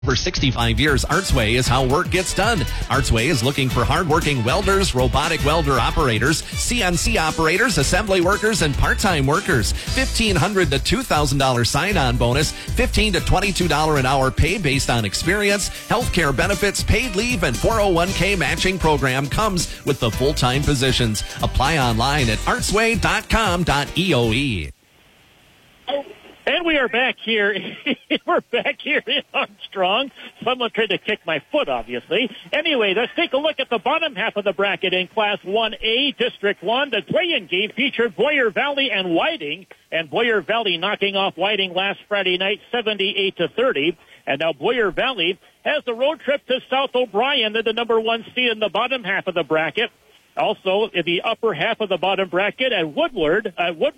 For 65 years, Artsway is how work gets done. Artsway is looking for hardworking welders, robotic welder operators, CNC operators, assembly workers, and part-time workers. $1,500 to $2,000 sign-on bonus, $15 to $22 an hour pay based on experience, healthcare benefits, paid leave, and 401k matching program comes with the full-time positions. Apply online at artsway.com.eoe. And we are back here. We're back here in Armstrong. Someone tried to kick my foot, obviously. Anyway, let's take a look at the bottom half of the bracket in Class 1A, District 1. The play-in game featured Boyer Valley and Whiting, and Boyer Valley knocking off Whiting last Friday night, 78-30. And now Boyer Valley has the road trip to South O'Brien. They're the number one seed in the bottom half of the bracket. Also, in the upper half of the bottom bracket at Westwood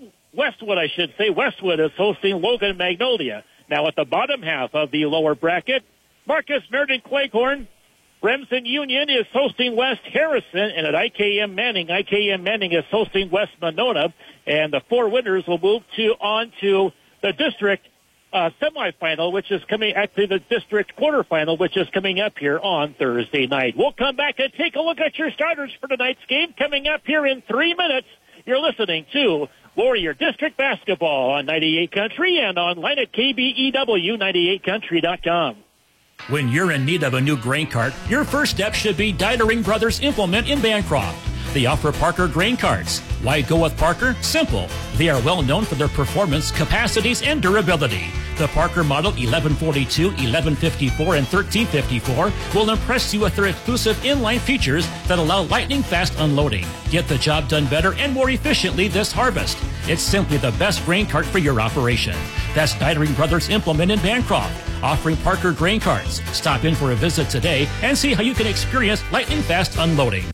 is hosting Logan Magnolia. Now at the bottom half of the lower bracket, Marcus Meriden Cleghorn, Remsen Union is hosting West Harrison, and at IKM Manning is hosting West Monona, and the four winners will move on to the district semifinal, which is the district quarterfinal, which is coming up here on Thursday night. We'll come back and take a look at your starters for tonight's game coming up here in 3 minutes. You're listening to Warrior District Basketball on 98 Country and online at KBEW98country.com. When you're in need of a new grain cart, your first step should be Dietering Brothers Implement in Bancroft. They offer Parker grain carts. Why go with Parker? Simple. They are well known for their performance, capacities, and durability. The Parker model 1142, 1154, and 1354 will impress you with their exclusive inline features that allow lightning-fast unloading. Get the job done better and more efficiently this harvest. It's simply the best grain cart for your operation. That's Dietering Brothers Implement in Bancroft, offering Parker grain carts. Stop in for a visit today and see how you can experience lightning-fast unloading.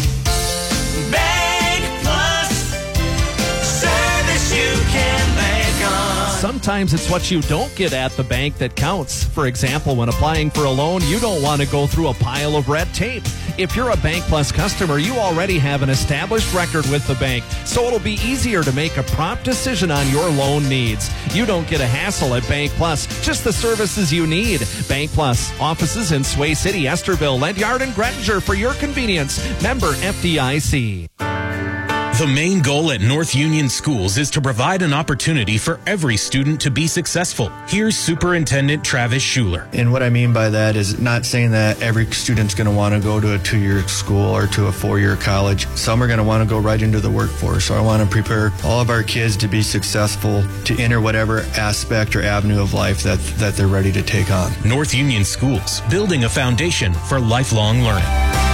Bank Plus, service you can bank on. Sometimes it's what you don't get at the bank that counts. For example, when applying for a loan, you don't want to go through a pile of red tape. If you're a Bank Plus customer, you already have an established record with the bank, so it'll be easier to make a prompt decision on your loan needs. You don't get a hassle at Bank Plus, just the services you need. Bank Plus, offices in Sway City, Esterville, Ledyard, and Grettinger for your convenience. Member FDIC. The main goal at North Union Schools is to provide an opportunity for every student to be successful. Here's Superintendent Travis Schuler. And what I mean by that is not saying that every student's going to want to go to a 2-year school or to a 4-year college. Some are going to want to go right into the workforce. So I want to prepare all of our kids to be successful, to enter whatever aspect or avenue of life that they're ready to take on. North Union Schools, building a foundation for lifelong learning.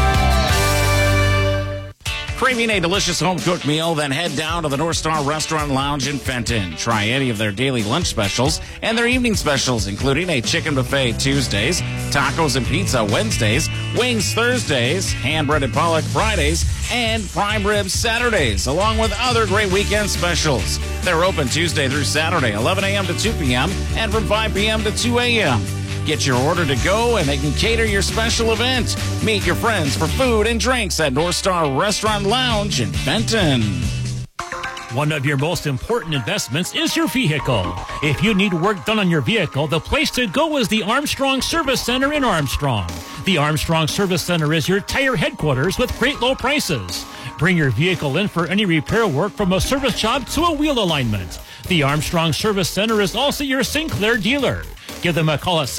Craving a delicious home-cooked meal? Then head down to the North Star Restaurant Lounge in Fenton. Try any of their daily lunch specials and their evening specials, including a chicken buffet Tuesdays, tacos and pizza Wednesdays, wings Thursdays, hand-breaded pollock Fridays, and prime ribs Saturdays, along with other great weekend specials. They're open Tuesday through Saturday, 11 a.m. to 2 p.m., and from 5 p.m. to 2 a.m. Get your order to go, and they can cater your special event. Meet your friends for food and drinks at North Star Restaurant Lounge in Benton. One of your most important investments is your vehicle. If you need work done on your vehicle, the place to go is the Armstrong Service Center in Armstrong. The Armstrong Service Center is your tire headquarters with great low prices. Bring your vehicle in for any repair work, from a service job to a wheel alignment. The Armstrong Service Center is also your Sinclair dealer. Give them a call at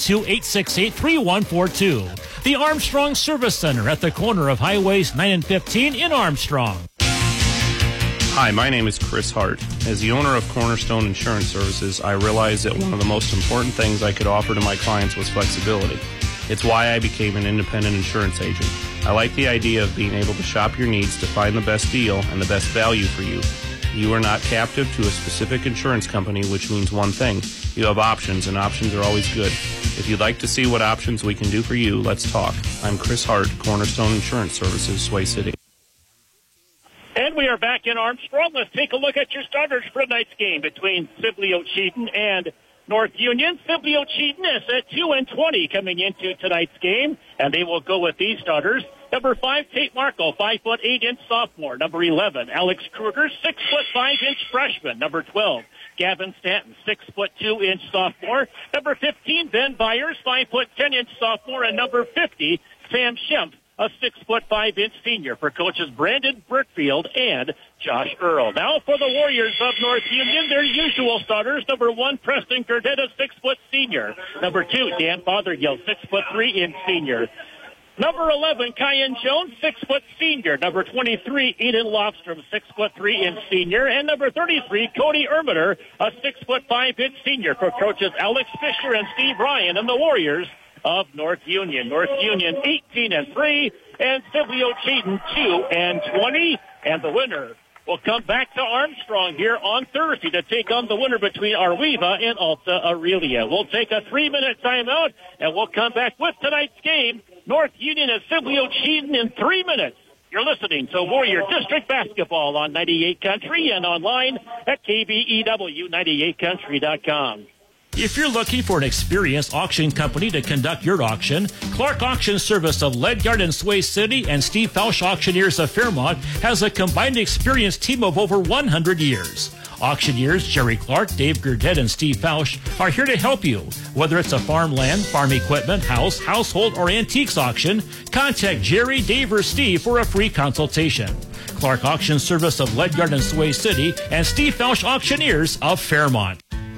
712-868-3142. The Armstrong Service Center at the corner of Highways 9 and 15 in Armstrong. Hi, my name is Chris Hart. As the owner of Cornerstone Insurance Services, I realized that one of the most important things I could offer to my clients was flexibility. It's why I became an independent insurance agent. I like the idea of being able to shop your needs to find the best deal and the best value for you. You are not captive to a specific insurance company, which means one thing. You have options, and options are always good. If you'd like to see what options we can do for you, let's talk. I'm Chris Hart, Cornerstone Insurance Services, Sway City. And we are back in Armstrong. Let's take a look at your starters for tonight's game between Sibley Ocheyedan and North Union. Sibley Ocheyedan is at 2-20 coming into tonight's game, and they will go with these starters. Number 5, Tate Markle, 5'8" sophomore. Number 11, Alex Kruger, 6'5" freshman. Number 12, Gavin Stanton, 6'2" sophomore. Number 15, Ben Byers, 5'10" sophomore. And number 50, Sam Schempf, a 6'5" senior, for coaches Brandon Brickfield and Josh Earl. Now for the Warriors of North Union, their usual starters. Number 1, Preston Gurdett, a 6' senior. Number 2, Dan Fothergill, 6'3" senior. Number 11, Kyan Jones, 6' senior. Number 23, Eden Lofstrom, 6'3" senior. And number 33, Cody Ermiter, a 6'5" senior, for coaches Alex Fisher and Steve Ryan and the Warriors of North Union. North Union 18-3, and Sibley Cheaton 2-20. And the winner will come back to Armstrong here on Thursday to take on the winner between Arweva and Alta Aurelia. We'll take a 3-minute timeout, and we'll come back with tonight's game. North Union and Sibley Cheaton in 3 minutes. You're listening to Warrior District Basketball on 98 Country and online at KBEW98country.com. If you're looking for an experienced auction company to conduct your auction, Clark Auction Service of Ledyard and Sway City and Steve Fausch Auctioneers of Fairmont has a combined experienced team of over 100 years. Auctioneers Jerry Clark, Dave Gurdett, and Steve Fausch are here to help you. Whether it's a farmland, farm equipment, house, household, or antiques auction, contact Jerry, Dave, or Steve for a free consultation. Clark Auction Service of Ledyard and Sway City and Steve Fausch Auctioneers of Fairmont.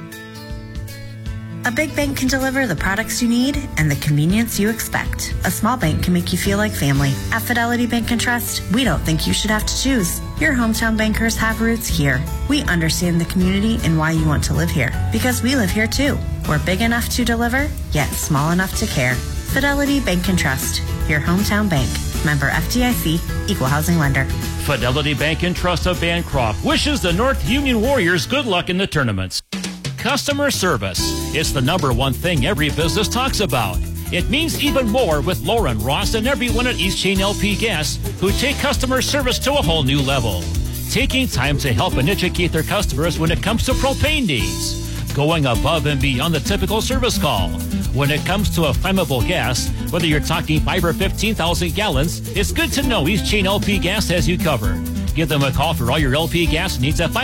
A big bank can deliver the products you need and the convenience you expect. A small bank can make you feel like family. At Fidelity Bank and Trust, we don't think you should have to choose. Your hometown bankers have roots here. We understand the community and why you want to live here, because we live here too. We're big enough to deliver, yet small enough to care. Fidelity Bank and Trust, your hometown bank. Member FDIC, equal housing lender. Fidelity Bank and Trust of Bancroft wishes the North Union Warriors good luck in the tournaments. Customer service. It's the number one thing every business talks about. It means even more with Lauren Ross and everyone at East Chain LP Gas, who take customer service to a whole new level. Taking time to help and educate their customers when it comes to propane needs. Going above and beyond the typical service call. When it comes to a flammable gas, whether you're talking 5 or 15,000 gallons, it's good to know East Chain LP Gas has you covered. Give them a call for all your LP gas needs at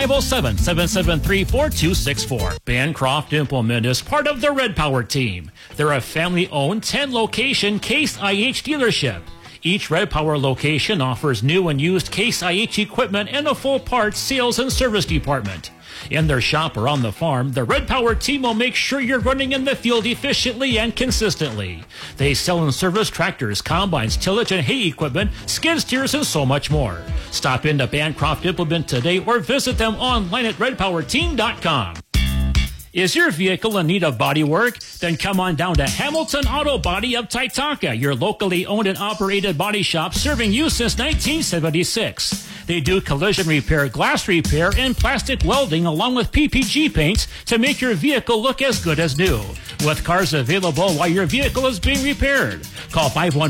507-773-4264. Bancroft Implement is part of the Red Power team. They're a family-owned 10-location Case IH dealership. Each Red Power location offers new and used Case IH equipment and a full parts, sales, and service department. In their shop or on the farm, the Red Power team will make sure you're running in the field efficiently and consistently. They sell and service tractors, combines, tillage and hay equipment, skid steers, and so much more. Stop into Bancroft Implement today or visit them online at redpowerteam.com. Is your vehicle in need of body work? Then come on down to Hamilton Auto Body of Titanca, your locally owned and operated body shop serving you since 1976. They do collision repair, glass repair, and plastic welding along with PPG paints to make your vehicle look as good as new. With cars available while your vehicle is being repaired. Call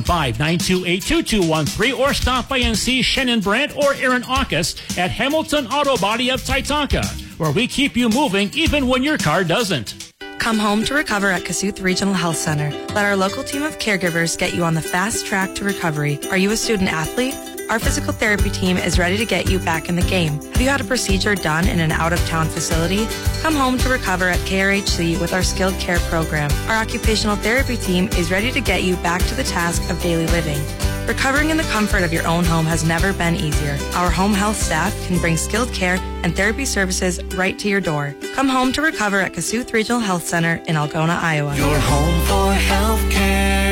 515-928-2213 or stop by and see Shannon Brandt or Aaron Aukus at Hamilton Auto Body of Titanca, where we keep you moving even when your car doesn't. Come home to recover at Kasuth Regional Health Center. Let our local team of caregivers get you on the fast track to recovery. Are you a student athlete? Our physical therapy team is ready to get you back in the game. Have you had a procedure done in an out-of-town facility? Come home to recover at KRHC with our skilled care program. Our occupational therapy team is ready to get you back to the task of daily living. Recovering in the comfort of your own home has never been easier. Our home health staff can bring skilled care and therapy services right to your door. Come home to recover at Kasuth Regional Health Center in Algona, Iowa. Your home for health care.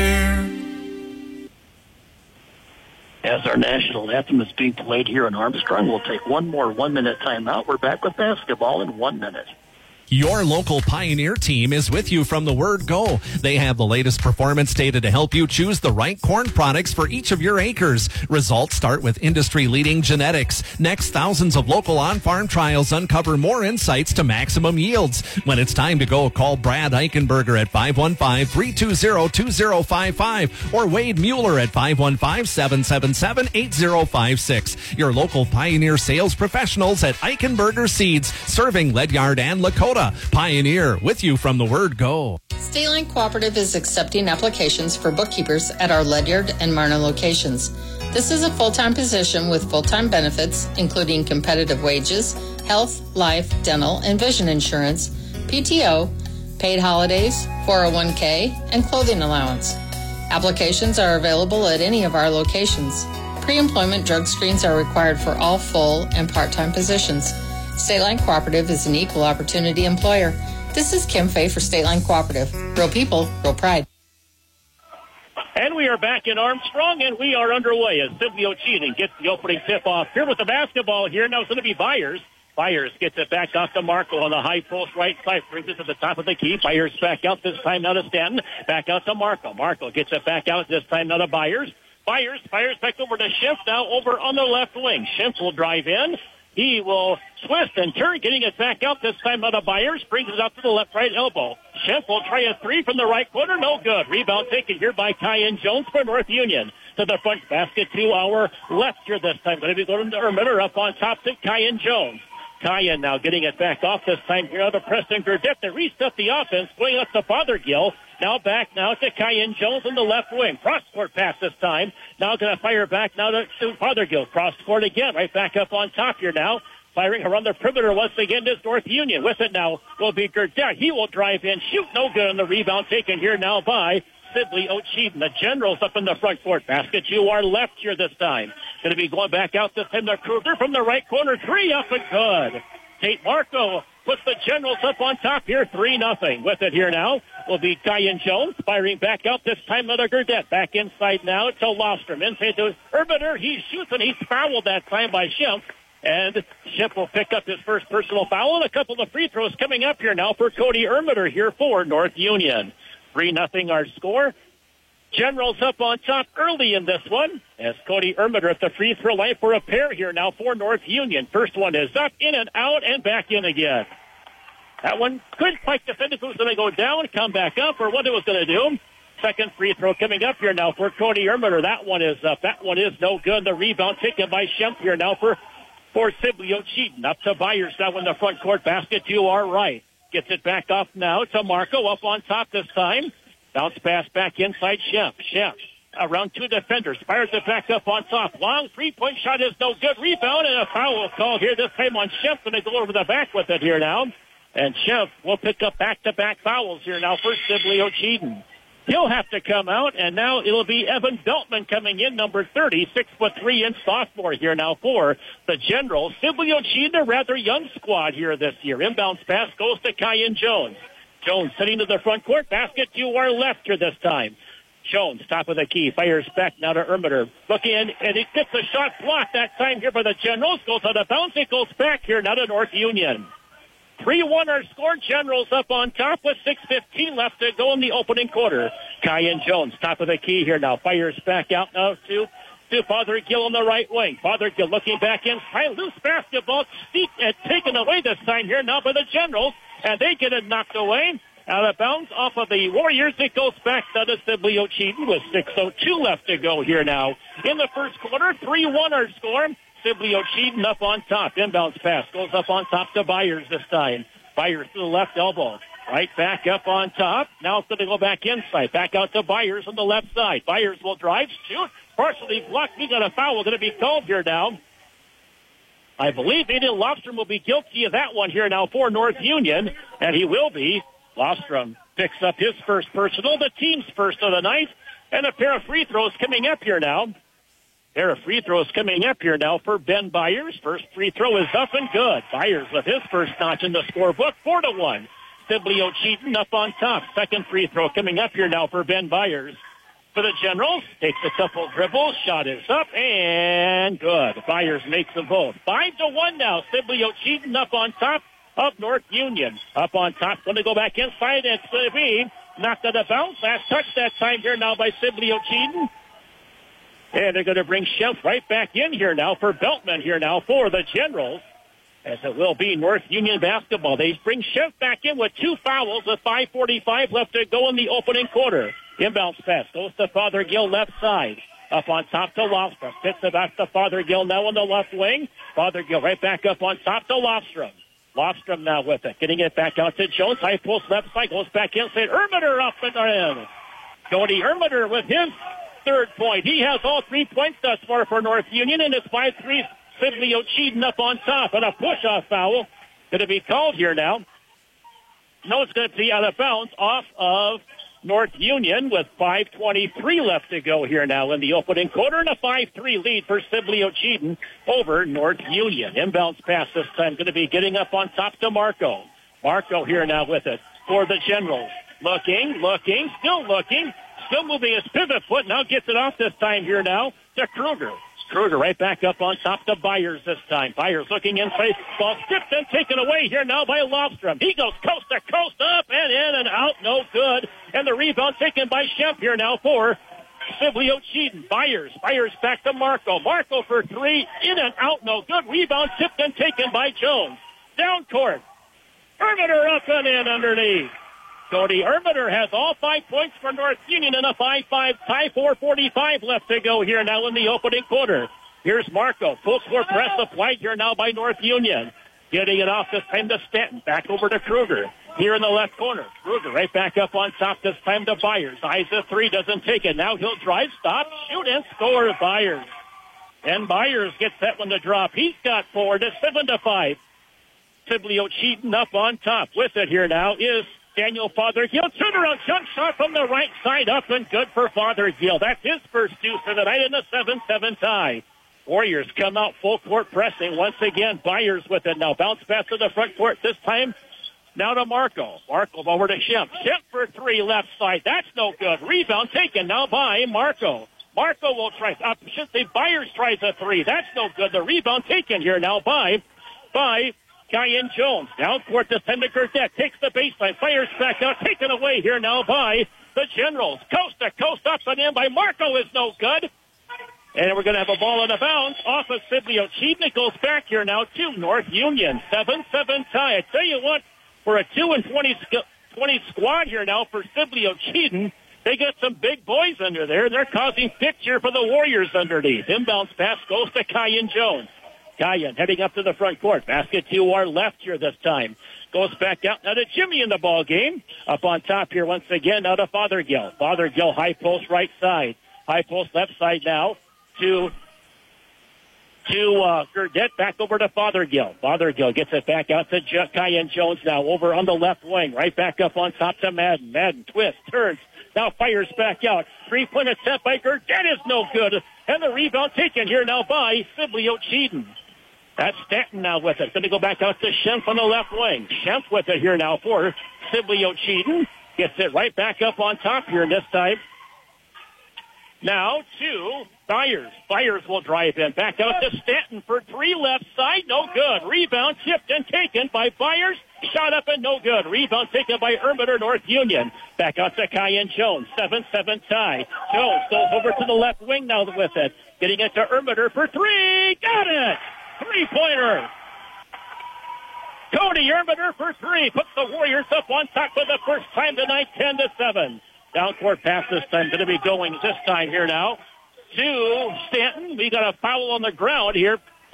As our national anthem is being played here in Armstrong, we'll take one more 1-minute timeout. We're back with basketball in 1 minute. Your local Pioneer team is with you from the word go. They have the latest performance data to help you choose the right corn products for each of your acres. Results start with industry-leading genetics. Next, thousands of local on-farm trials uncover more insights to maximum yields. When it's time to go, call Brad Eichenberger at 515-320-2055 or Wade Mueller at 515-777-8056. Your local Pioneer sales professionals at Eichenberger Seeds, serving Ledyard and Lakota. Pioneer, with you from the word go. Stayline Cooperative is accepting applications for bookkeepers at our Ledyard and Marna locations. This is a full-time position with full-time benefits, including competitive wages, health, life, dental, and vision insurance, PTO, paid holidays, 401k, and clothing allowance. Applications are available at any of our locations. Pre-employment drug screens are required for all full and part-time positions. State Line Cooperative is an equal opportunity employer. This is Kim Fay for State Line Cooperative. Real people, real pride. And we are back in Armstrong, and we are underway as Sibley O'Cheatham gets the opening tip-off here with the basketball here. Now it's going to be Byers. Byers gets it back off to Marco on the high post right side, brings it to the top of the key. Byers back out this time now to Stanton. Back out to Marco. Marco gets it back out this time now to Byers. Byers fires back over to Schimpf, now over on the left wing. Schimpf will drive in. He will twist and turn, getting it back out this time out of Byers. Brings it out to the left-right elbow. Schimpf will try a three from the right corner. No good. Rebound taken here by Kyan Jones for North Union. To the front basket to our left here this time. Going to be going to Ermitter up on top to Kyan Jones. Kyan now getting it back off this time here out of Preston Gurdett. They reset the offense, going up to Fothergill. Now back now to Kyan Jones in the left wing. Cross-court pass this time. Now going to fire back now to Fothergill. Cross-court again. Right back up on top here now. Firing around the perimeter once again is North Union. With it now will be Gurdett. He will drive in. Shoot no good on the rebound taken here now by Sibley O'Cheatham. The Generals up in the front court basket. You are left here this time. Going to be going back out this time to Kruger from the right corner. Three up and good. Tate Marco puts the Generals up on top here. 3-0. With it here now will be Kyan Jones firing back out this time to Gurdett. Back inside now to Lofstrom. Inside to Ermitter. He shoots and he's fouled that time by Schimpf. And Schimpf will pick up his first personal foul. And a couple of free throws coming up here now for Cody Ermitter here for North Union. 3-0 our score. Generals up on top early in this one as Cody Ermitter at the free throw line for a pair here now for North Union. First one is up, in and out, and back in again. That one couldn't quite defend if it was going to go down, come back up, or what it was going to do. Second free throw coming up here now for Cody Ermitter. That one is up. That one is no good. The rebound taken by Schimpf here now for Sibley O'Cheatham. Up to Byers now in the front court basket to our right. Gets it back off now to Marco up on top this time. Bounce pass back inside Schimpf. Schimpf around two defenders. Fires it back up on top. Long three-point shot is no good. Rebound and a foul call here this time on Schimpf. And they go over the back with it here now. And Schimpf will pick up back-to-back fouls here now for Sibley O'Cheatham. He'll have to come out, and now it'll be Evan Beltman coming in, number 30, 6'3" sophomore here now for the Generals. Sibley O'Cheatham, a rather young squad here this year. Inbounds pass goes to Kyan Jones. Jones sitting to the front court basket to our left here this time. Jones, top of the key, fires back now to Ermitter. Looking in, and he gets a shot blocked that time here by the Generals. Goes out of bounds. It goes back here now to North Union. 3-1 our score. Generals up on top with 6:15 left to go in the opening quarter. Kyan Jones, top of the key here now. Fires back out now to Fothergill on the right wing. Fothergill looking back inside. Loose basketball steep and taken away this time here now by the Generals. And they get it knocked away. Out of bounds off of the Warriors. It goes back to the Sibley O'Cheatham with 6:02 left to go here now. In the first quarter, 3-1 our score. Sibley O'Cheatham up on top. Inbounds pass goes up on top to Byers this time. Byers to the left elbow. Right back up on top. Now it's going to go back inside. Back out to Byers on the left side. Byers will drive, shoot. Partially blocked. We got a foul going to be called here now. I believe Aiden Lofstrom will be guilty of that one here now for North Union, and he will be. Lofstrom picks up his first personal, the team's first of the night, and a pair of free throws coming up here now. Pair of free throws coming up here now for Ben Byers. First free throw is up and good. Byers with his first notch in the scorebook, 4-1. Sibley O'Cheatham up on top. Second free throw coming up here now for Ben Byers. For the Generals, takes a couple dribbles, shot is up, and good. Byers makes them both. 5-1 now. Sibley O'Cheatham up on top of North Union. Up on top, going to go back inside. It's going to be knocked out of bounds. Last touch that time here now by Sibley O'Cheatham. And they're going to bring Schimpf right back in here now for Beltman here now for the Generals. As it will be North Union basketball. They bring Schimpf back in with 2 fouls with 5:45 left to go in the opening quarter. Inbounds pass goes to Fothergill left side. Up on top to Lofstrom. Fits it back to Fothergill now on the left wing. Fothergill right back up on top to Lofstrom. Lofstrom now with it. Getting it back out to Jones. High post left side. Goes back inside. Ermitter up and in. Cody Ermitter with his third point. He has all 3 points thus far for North Union, and it's 5-3 Sibley Ocheyedan up on top. And a push-off foul going to be called here now. No, it's going to be out of bounds off of North Union with 5:23 left to go here now in the opening quarter, and a 5-3 lead for Sibley Ocheyedan over North Union. Inbounds pass this time going to be getting up on top to Marco. Marco here now with it for the Generals. Looking, still moving his pivot foot. Now gets it off this time here now to Kruger. Kruger right back up on top to Byers this time. Byers looking inside. Ball stripped and taken away here now by Lofstrom. He goes coast to coast, up and in and out. No good. And the rebound taken by Shemp here now for Sibley Ocheyedan. Byers back to Marco. Marco for three. In and out. No good. Rebound tipped and taken by Jones. Down court. Ermiter up and in underneath. Cody Ermiter has all 5 points for North Union in a 5-5 tie. 4:45 left to go here now in the opening quarter. Here's Marco. Full court press applied here now by North Union. Getting it off this time to Stanton. Back over to Kruger. Here in the left corner. Kruger right back up on top this time to Byers. Eyes the three. Doesn't take it. Now he'll drive, stop, shoot, and score Byers. And Byers gets that one to drop. He's got 4 to 7-5. Sibley Ocheyedan up on top. With it here now is Daniel Fothergill. Turnaround jump shot from the right side, up and good for Fothergill. That's his first deuce of the night in a 7-7 tie. Warriors come out full court pressing once again. Byers with it now. Bounce pass to the front court this time. Now to Marco. Marco over to Shemp. Shemp for three left side. That's no good. Rebound taken now by Marco. Marco will try. Byers tries a three. That's no good. The rebound taken here now by Kyan Jones. Down court this time to Gurdett. Takes the baseline. Fires back out. Taken away here now by the Generals. Coast to coast up and in by Marco is no good. And we're going to have a ball in a bounce off of Sibley Ocheyedan. It goes back here now to North Union. 7-7 tie. I tell you what, for a 2-20 squad here now for Sibley Ocheyedan, they got some big boys under there. They're causing picture for the Warriors underneath. Inbounds pass goes to Kyan Jones. Kyan heading up to the front court. Basket to our left here this time. Goes back out. Now to Jimmy in the ball game. Up on top here once again. Now to Fothergill. Fothergill high post right side. High post left side now to Gurdett. Back over to Fothergill. Fothergill gets it back out to Kyan Jones now. Over on the left wing. Right back up on top to Madden. Madden twists, turns. Now fires back out. 3-point attempt by Gurdett is no good. And the rebound taken here now by Sibley Ocheyedan. That's Stanton now with it. Going to go back out to Shemp on the left wing. Shemp with it here now for Sibley Ocheyedan. Gets it right back up on top here this time. Now to Byers. Byers will drive in. Back out to Stanton for three left side. No good. Rebound tipped and taken by Byers. Shot up and no good. Rebound taken by Ermiter North Union. Back out to Kyan Jones. 7-7 tie. Jones goes over to the left wing now with it. Getting it to Ermiter for three. Got it! Three-pointer. Cody Ermiter for three. Puts the Warriors up on top for the first time tonight, 10-7. Down court pass this time. Going to be going this time here now to Stanton. We got a foul on the ground here.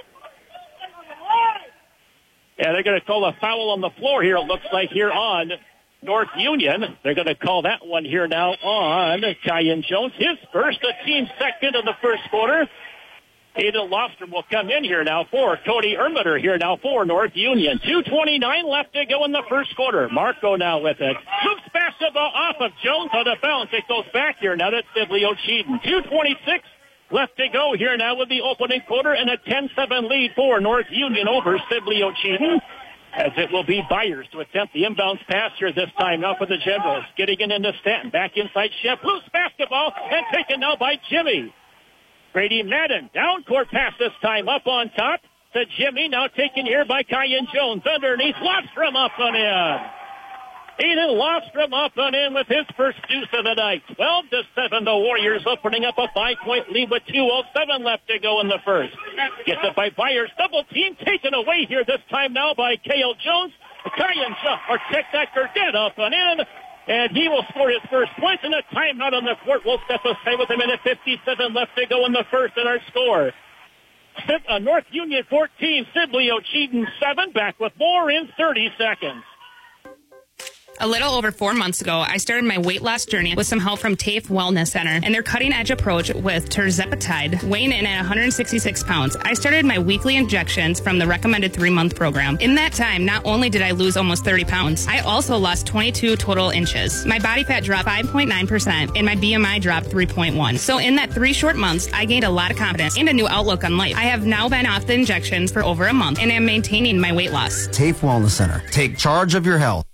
Yeah, they're going to call a foul on the floor here, it looks like, here on North Union. They're going to call that one here now on Kyan Jones. His first, the team second in the first quarter. Aiden Lofstrom will come in here now for Cody Ermiter here now for North Union. 2:29 left to go in the first quarter. Marco now with it. Loops basketball off of Jones on the bounce. It goes back here now to Sibley Ocheyedan. 2:26 left to go here now with the opening quarter and a 10-7 lead for North Union over Sibley Ocheyedan. As it will be Byers to attempt the inbounds pass here this time now for the Generals. Getting it into Stanton. Back inside Shemp. Loose basketball and taken now by Jimmy. Brady Madden, down court pass this time up on top to Jimmy, now taken here by Kyan Jones. Underneath, Lofstrom up and in. Aiden Lofstrom up and in with his first deuce of the night. 12-7, the Warriors opening up a 5-point lead with 2:07 left to go in the first. Gets it by Byers, double team taken away here this time now by Cale Jones. Kyan or check that Gurdett up and in. And he will score his first points, and a timeout on the court will step aside with a minute 57 left to go in the first in our score. North Union 14, Sibley Ocheyedan 7. Back with more in 30 seconds. A little over 4 months ago, I started my weight loss journey with some help from TAFE Wellness Center and their cutting-edge approach with tirzepatide, weighing in at 166 pounds. I started my weekly injections from the recommended 3-month program. In that time, not only did I lose almost 30 pounds, I also lost 22 total inches. My body fat dropped 5.9% and my BMI dropped 3.1. So in that 3 short months, I gained a lot of confidence and a new outlook on life. I have now been off the injections for over a month and am maintaining my weight loss. TAFE Wellness Center. Take charge of your health.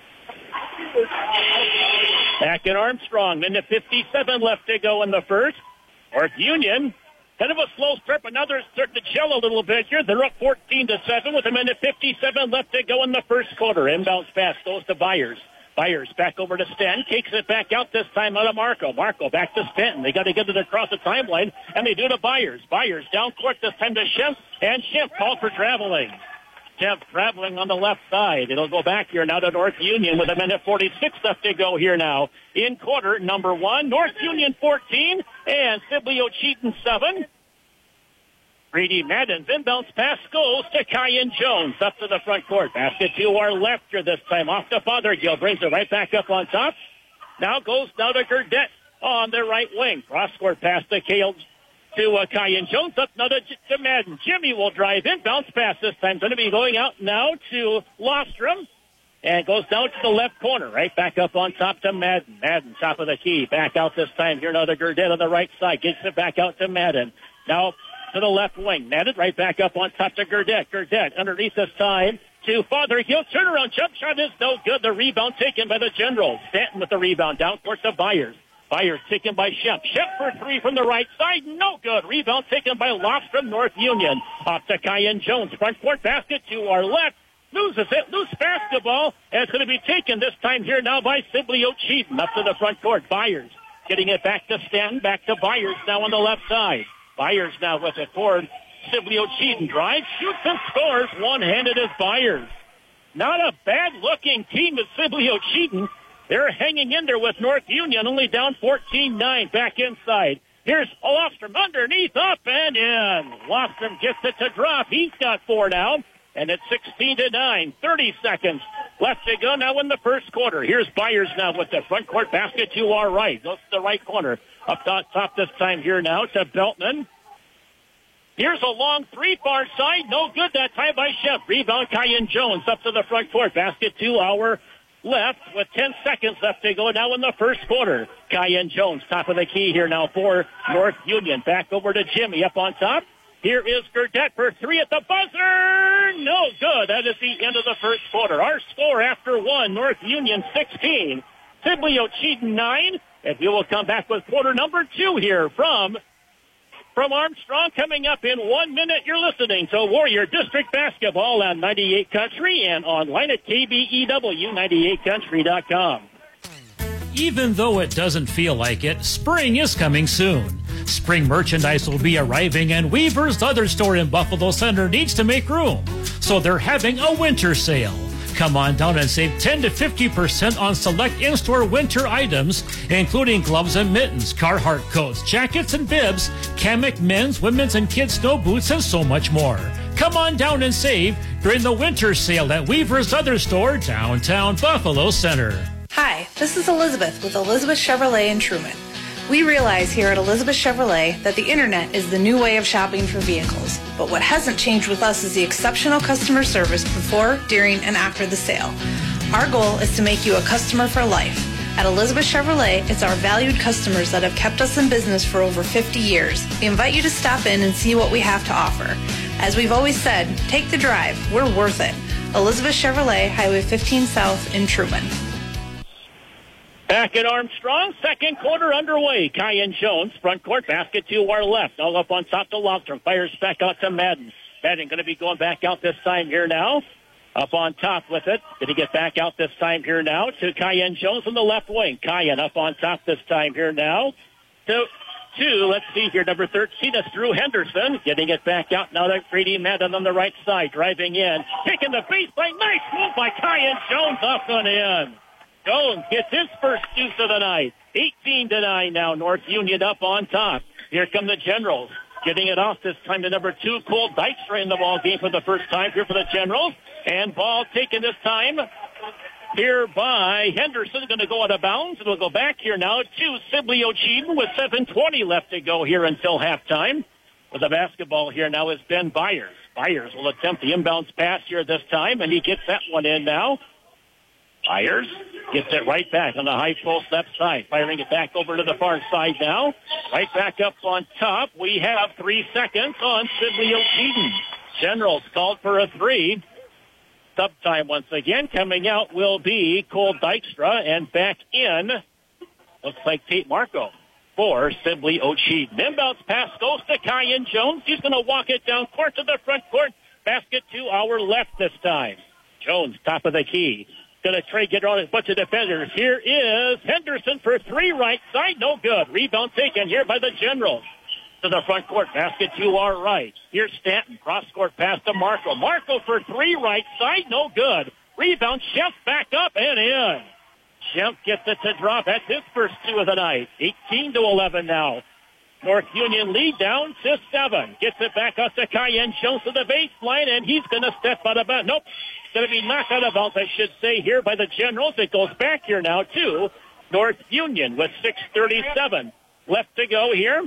Back in Armstrong, minute 57 left to go in the first. North Union, kind of a slow start, but now they're starting to gel a little bit here. They're up 14-7 with a minute 57 left to go in the first quarter. Inbounds pass goes to Byers. Byers back over to Stenton, takes it back out this time out of Marco. Marco back to Stenton. They got to get it across the timeline, and they do to Byers. Byers down court this time to Schimpf, and Schimpf called for traveling. Schimpf traveling on the left side. It'll go back here now to North Union with a minute 46 left to go here now. In quarter number 1, North Union 14 and Sibley Ocheyedan 7. Brady Madden's inbounds pass goes to Kyan Jones up to the front court. Basket to our left here this time off to Fothergill. Brings it right back up on top. Now goes down to Gurdett on the right wing. Cross-court pass to Kyan Jones up now to Madden. Jimmy will drive in. Bounce pass this time. Going to be going out now to Lofstrom. And goes down to the left corner. Right back up on top to Madden. Madden top of the key. Back out this time. Here now to Gurdett on the right side. Gets it back out to Madden. Now to the left wing. Madden right back up on top to Gurdett. Gurdett underneath this time to Fothergill. Turnaround jump shot is no good. The rebound taken by the Generals. Stanton with the rebound. Down court to Byers. Byers taken by Schimpf. Schimpf for 3 from the right side. No good. Rebound taken by Lofstrom, North Union. Off to Kyan Jones. Front court basket to our left. Loses it. Loose basketball. And it's going to be taken this time here now by Sibley Ocheyedan. Up to the front court. Byers getting it back to Stanton. Back to Byers now on the left side. Byers now with it toward Sibley Ocheyedan. Drives, shoots, and scores. One-handed as Byers. Not a bad-looking team as Sibley Ocheyedan. They're hanging in there with North Union, only down 14-9 back inside. Here's Lofstrom underneath, up and in. Lofstrom gets it to drop. He's got 4 now, and it's 16-9. 30 seconds left to go now in the first quarter. Here's Byers now with the front court basket to our right. Goes to the right corner. Up top this time here now to Beltman. Here's a long 3 far side. No good that time by Schimpf. Rebound Kyan Jones up to the front court. Basket to our left with 10 seconds left to go now in the first quarter. Kyan Jones, top of the key here now for North Union. Back over to Jimmy up on top. Here is Gurdett for 3 at the buzzer. No good. That is the end of the first quarter. Our score after 1, North Union 16, Sibley Ocheyedan 9. And we will come back with quarter number 2 here from Armstrong coming up in 1 minute. You're listening to Warrior District Basketball on 98 Country and online at KBEW98country.com. Even though it doesn't feel like it, spring is coming soon. Spring merchandise will be arriving, and Weaver's Leather Store in Buffalo Center needs to make room. So they're having a winter sale. Come on down and save 10 to 50% on select in-store winter items, including gloves and mittens, Carhartt coats, jackets and bibs, Kamek men's, women's, and kids' snow boots, and so much more. Come on down and save during the winter sale at Weaver's Leather Store, downtown Buffalo Center. Hi, this is Elizabeth with Elizabeth Chevrolet in Truman. We realize here at Elizabeth Chevrolet that the internet is the new way of shopping for vehicles. But what hasn't changed with us is the exceptional customer service before, during, and after the sale. Our goal is to make you a customer for life. At Elizabeth Chevrolet, it's our valued customers that have kept us in business for over 50 years. We invite you to stop in and see what we have to offer. As we've always said, take the drive. We're worth it. Elizabeth Chevrolet, Highway 15 South in Truman. Back at Armstrong, second quarter underway. Kyan Jones, front court basket to our left. All up on top to Lofstrom. Fires back out to Madden. Madden going to be going back out this time here now. Up on top with it. Going to get back out this time here now to Kyan Jones on the left wing. Kyan up on top this time here now to let's see here, number 13 is Drew Henderson. Getting it back out now to Brady Madden on the right side. Driving in. Taking the baseline. Nice move by Kyan Jones up and in. Jones gets his first deuce of the night. 18-9 now. North Union up on top. Here come the Generals. Getting it off this time to number 2, Cole Dykstra in the ball game for the first time here for the Generals. And ball taken this time here by Henderson. Going to go out of bounds. It'll go back here now to Sibley Ocheeden with 7:20 left to go here until halftime. With the basketball here now is Ben Byers. Byers will attempt the inbounds pass here this time, and he gets that one in now. Byers gets it right back on the high post left side. Firing it back over to the far side now. Right back up on top. We have 3 seconds on Sibley Ocheeden. Generals called for a 3. Sub time once again. Coming out will be Cole Dykstra, and back in looks like Tate Marco for Sibley Ocheeden. Inbounds pass goes to Kyan Jones. He's going to walk it down court to the front court. Basket to our left this time. Jones, top of the key. Going to try to get on a bunch of defenders. Here is Henderson for 3 right side. No good. Rebound taken here by the Generals. To the front court. Basket to our right. Here's Stanton. Cross court pass to Marco. Marco for 3 right side. No good. Rebound. Shemp back up and in. Shemp gets it to drop. That's his first 2 of the night. 18-11 now. North Union lead down to 7. Gets it back up to Kyan Jones to the baseline, and he's going to step out of bounds. Nope. Going to be knocked out of bounds, I should say, here by the Generals. It goes back here now to North Union with 6:37 left to go here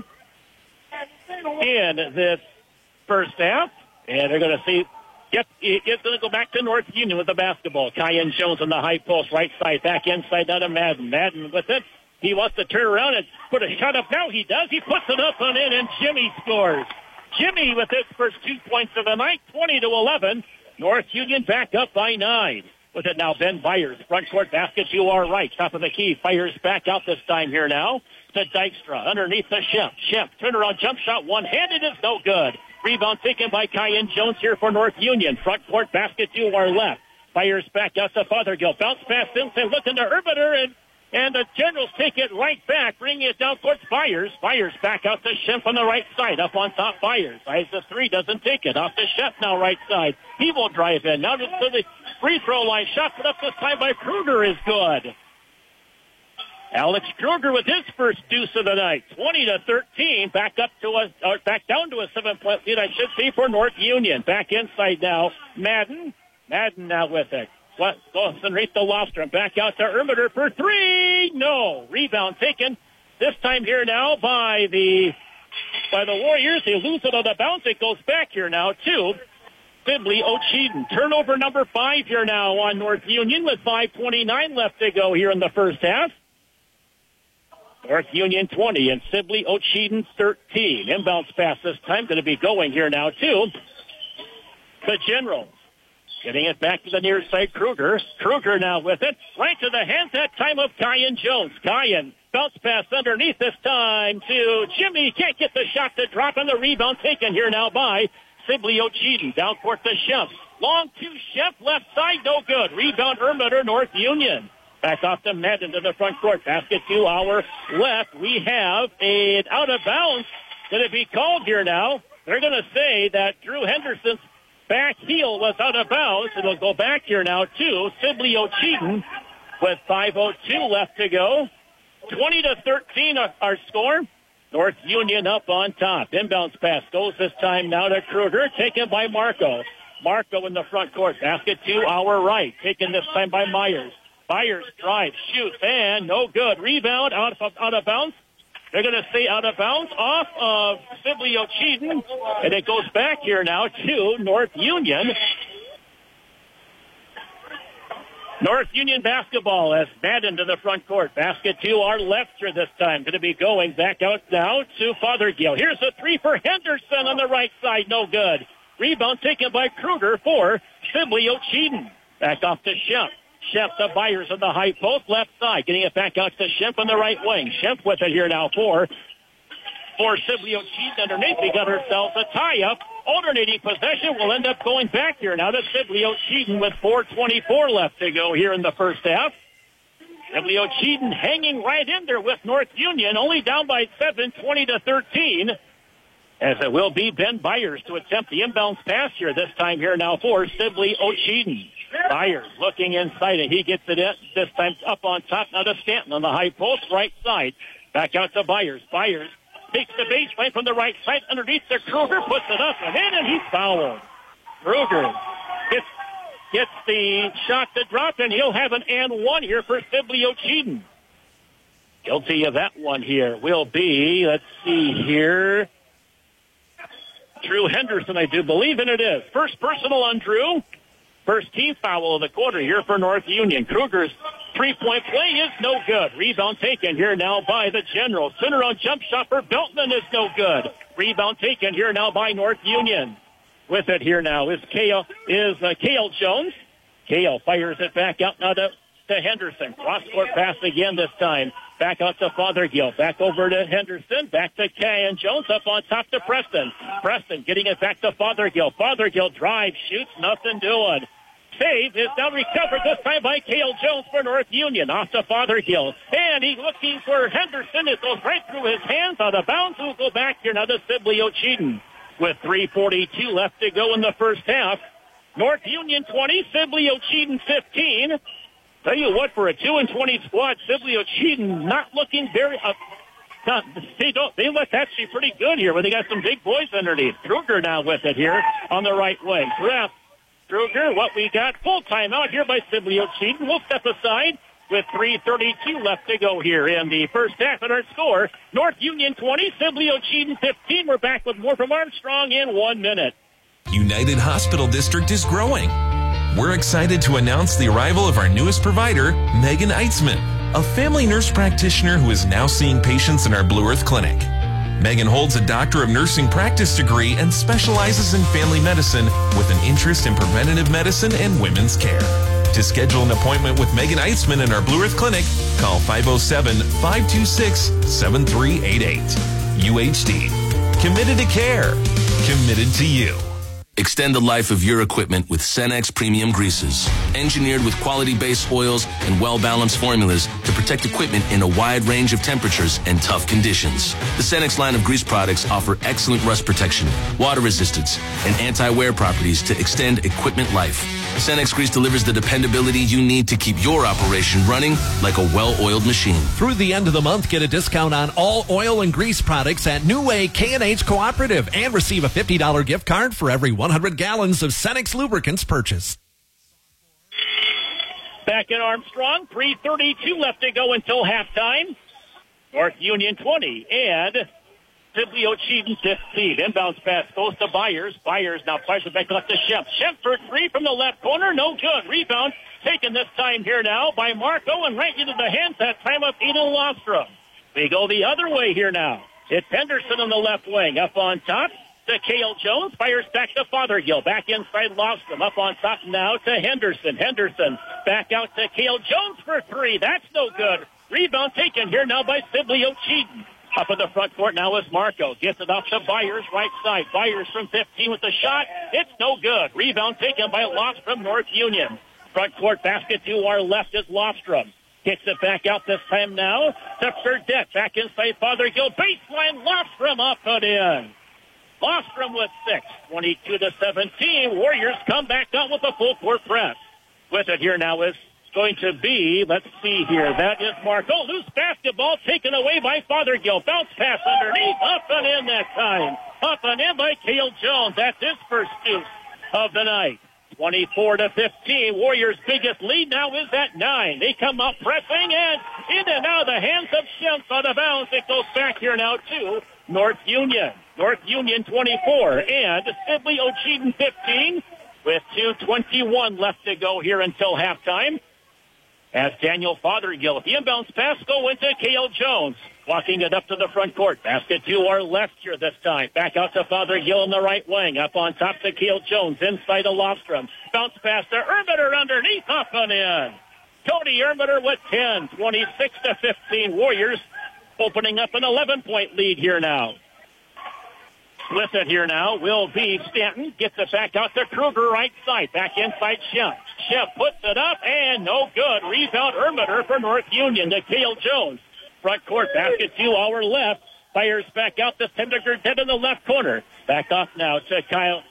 in this first half. And they're going to see, yep, it's going to go back to North Union with the basketball. Kyan Jones on the high post, right side, back inside now to Madden. Madden with it. He wants to turn around and put a shot up. Now he does. He puts it up and in, and Jimmy scores. Jimmy with his first 2 points of the night, 20-11. North Union back up by 9. With it now, Ben Byers. Front court basket to our right. Top of the key. Fires back out this time here now to Dykstra. Underneath the Shemp. Shemp, turnaround jump shot. One-handed is no good. Rebound taken by Kyan Jones here for North Union. Front court basket to our left. Fires back out to Fothergill. Bounce pass inside. Looking to Erbiter, and the Generals take it right back, bringing it down towards Byers. Byers back out to Shemp on the right side. Up on top, Byers. Eyes the 3, doesn't take it. Off to Shemp now, right side. He will drive in. Now to the free throw line. Shot put up this time by Kruger is good. Alex Kruger with his first deuce of the night. 20-13. Back down to a 7-point lead, I should say, for North Union. Back inside now. Madden. Madden now with it. Goes underneath the Lofstrom. Back out to Erbiter for 3. No. Rebound taken. This time here now by the Warriors. They lose it on the bounce. It goes back here now to Sibley Ocheeden. Turnover number 5 here now on North Union with 5:29 left to go here in the first half. North Union 20 and Sibley Ocheeden 13. Inbounds pass this time. Going to be going here now to the Generals. Getting it back to the near side, Kruger. Kruger now with it. Right to the hands that time of Kyan Jones. Kyan, bounce pass underneath this time to Jimmy. Can't get the shot to drop, and the rebound taken here now by Sibley Ocheeden. Down court to Shemp. Long to Shemp, left side, no good. Rebound Erbiter, North Union. Back off to Madden to the front court. Basket to our left. We have an out of bounds going to be called here now. They're going to say that Drew Henderson's back heel was out of bounds. It'll go back here now to Sibley Ocheeden with 5:02 left to go. 20-13 our score. North Union up on top. Inbounds pass goes this time now to Kruger, taken by Marco. Marco in the front court. Basket to our right. Taken this time by Myers. Myers drives, shoots, and no good. Rebound out of bounds. They're going to say out of bounds off of Sibley Ocheeden, and it goes back here now to North Union. North Union basketball as Madden to the front court. Basket to our left here this time. Going to be going back out now to Fothergill. Here's a 3 for Henderson on the right side. No good. Rebound taken by Kruger for Sibley Ocheeden. Back off to Shemp. Shemp to Byers on the high post, left side. Getting it back out to Shemp on the right wing. Shemp with it here now for Sibley Ocheeden underneath. We got ourselves a tie-up. Alternating possession will end up going back here now to Sibley Ocheeden with 4:24 left to go here in the first half. Sibley Ocheeden hanging right in there with North Union, only down by 7, 20-13. As it will be Ben Byers to attempt the inbounds pass here, this time here now for Sibley Ocheeden. Byers looking inside, and he gets it in, this time up on top now to Stanton on the high post, right side. Back out to Byers. Byers takes the baseline from the right side underneath the Kruger, puts it up and in, and he's fouled. Kruger gets gets the shot to drop, and he'll have an and one here for Sibley Ocheyedan. Guilty of that one here will be, let's see here, Drew Henderson, I do believe, and it is. First personal on Drew. First team foul of the quarter here for North Union. Kruger's three-point play is no good. Rebound taken here now by the Generals. Turnaround jump shot for Beltman is no good. Rebound taken here now by North Union. With it here now is Cale Jones. Cale fires it back out now to Henderson. Cross-court pass again this time. Back out to Fothergill. Back over to Henderson. Back to Kyan Jones. Up on top to Preston. Preston getting it back to Fothergill. Fothergill drives, shoots, nothing doing. Save is now recovered this time by Cale Jones for North Union. Off to Fothergill. And he's looking for Henderson. It goes right through his hands. Out of bounds. We'll go back here now to Sibley Ocheyedan. With 3:42 left to go in the first half. North Union 20, Sibley Ocheyedan 15. Tell you what, for a 2-20 squad, Sibley Ocheyedan not looking very they look actually pretty good here, but they got some big boys underneath. Kruger now with it here on the right wing. Kruger, what we got, full timeout here by Sibley Ocheyedan. We'll step aside with 3:32 left to go here in the first half. And our score, North Union 20, Sibley Ocheyedan 15. We're back with more from Armstrong in 1 minute. United Hospital District is growing. We're excited to announce the arrival of our newest provider, Megan Eitzman, a family nurse practitioner who is now seeing patients in our Blue Earth Clinic. Megan holds a Doctor of Nursing practice degree and specializes in family medicine with an interest in preventative medicine and women's care. To schedule an appointment with Megan Eitzman in our Blue Earth Clinic, call 507-526-7388. UHD. Committed to care. Committed to you. Extend the life of your equipment with Cenex Premium Greases. Engineered with quality-based oils and well-balanced formulas to protect equipment in a wide range of temperatures and tough conditions. The Cenex line of grease products offer excellent rust protection, water resistance, and anti-wear properties to extend equipment life. Cenex Grease delivers the dependability you need to keep your operation running like a well-oiled machine. Through the end of the month, get a discount on all oil and grease products at New Way K&H Cooperative and receive a $50 gift card for every 100 gallons of Cenex lubricants purchased. Back in Armstrong, 3:32 left to go until halftime. North Union 20 and Sibley Ocheyedan 15. Inbounds pass goes to Byers. Byers now fires it back left to Shemp. Shemp for three from the left corner. No good. Rebound taken this time here now by Marco and right into the hands that time of Eden Lofstrom. We go the other way here now. It's Henderson on the left wing. Up on top to Cale Jones. Fires back to Fothergill. Back inside Lofstrom. Up on top now to Henderson. Henderson back out to Cale Jones for three. That's no good. Rebound taken here now by Sibley Ocheyedan. Up in the front court now is Marco. Gets it off to Byers, right side. Byers from 15 with the shot. It's no good. Rebound taken by Lofstrom, North Union. Front court basket to our left is Lofstrom. Kicks it back out this time now to Burdette. Back inside Fothergill. Baseline, Lofstrom up and in. Lofstrom with 6. 22-17. Warriors come back out with a full court press. With it here now is going to be, let's see here, that is Marco. Loose basketball taken away by Fothergill. Bounce pass underneath, up and in that time. Up and in by Cale Jones. That's his first deuce of the night. 24-15. Warriors' biggest lead now is at 9. They come up pressing and in and out of the hands of Shemp out of bounds. It goes back here now to North Union. North Union 24 and Sibley Ocheyedan 15 with 2:21 left to go here until halftime. As Daniel Fothergill, the inbounds pass go into Cale Jones. Walking it up to the front court. Basket to our left here this time. Back out to Fothergill in the right wing. Up on top to Cale Jones. Inside to Lofstrom. Bounce pass to Ermitter underneath. Up and in. Cody Ermitter with 10. 26-15. Warriors opening up an 11-point lead here now. With it here now will be Stanton. Gets it back out to Kruger right side. Back inside Shemp. Shemp puts it up and no good. Rebound Ermitter for North Union to Cale Jones. Front court basket to our left. Fires back out to Gurdette in the left corner. Back off now to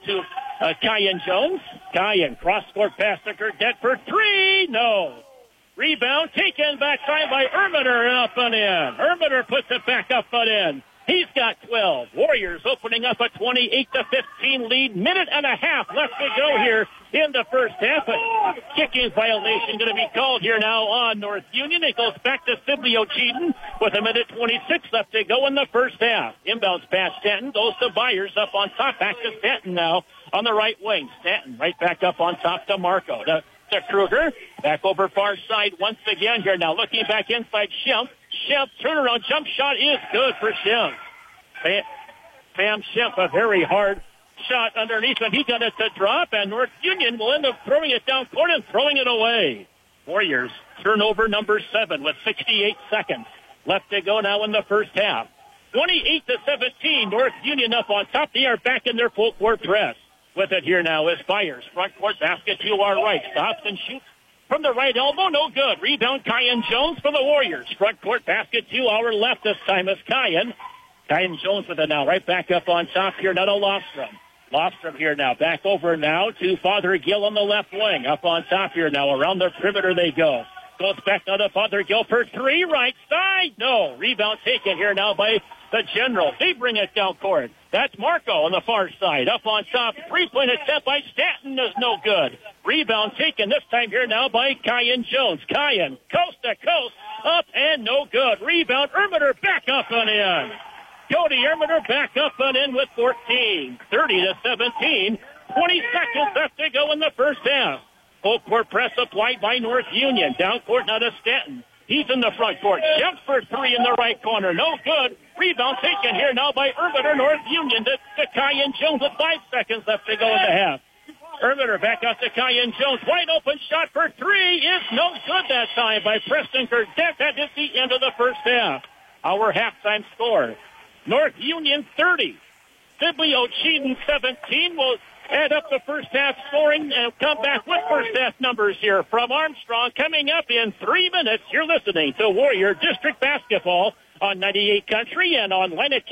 Kyan Jones. Kyan cross court pass to Gurdette for three. No. Rebound taken back time by Ermitter and up and in. Ermitter puts it back up and in. He's got 12. Warriors opening up a 28-15 lead. Minute and a half left to go here in the first half. A kicking violation going to be called here now on North Union. It goes back to Sibley O'Cheaton with a minute 26 left to go in the first half. Inbounds pass Stanton goes to Byers up on top. Back to Stanton now on the right wing. Stanton right back up on top to Marco. To Kruger. Back over far side once again here now. Looking back inside Schimpf. Schimpf turnaround jump shot is good for Schimpf. Sam Schimpf, a very hard shot underneath, and he got it to drop, and North Union will end up throwing it down court and throwing it away. Warriors turnover number 7 with 68 seconds left to go now in the first half. 28-17, North Union up on top. They are back in their full court press. With it here now is Byers. Front court basket to our right. Stops and shoots from the right elbow. No good. Rebound Kyan Jones for the Warriors. Front court basket to our left this time is Kyan. Kyan Jones with it now. Right back up on top here now to Lofstrom. Lofstrom here now. Back over now to Father Gill on the left wing. Up on top here now. Around the perimeter they go. Goes back now to Father Gill for 3. Right side. No. Rebound taken here now by the General. They bring it down court. That's Marco on the far side. Up on top. 3-point attempt by Stanton is no good. Rebound taken this time here now by Kyan Jones. Kyan coast to coast. Up and no good. Rebound. Ermiter back up and in. Cody Ermiter back up and in with 14. 30-17. 20 seconds left to go in the first half. Full court press applied by North Union. Down court now to Stanton. He's in the front court. Jumps for 3 in the right corner. No good. Rebound taken here now by Ermiter. North Union to Kyan Jones with 5 seconds left to go in the half. Ermiter back out to Kyan Jones. Wide open shot for 3 is no good that time by Preston Kurdette. That is the end of the first half. Our halftime score. North Union 30. Sibley O'Cheaton 17 will add up the first half scoring and come back with first half numbers here from Armstrong. Coming up in 3 minutes, you're listening to Warrior District Basketball on 98 Country and online at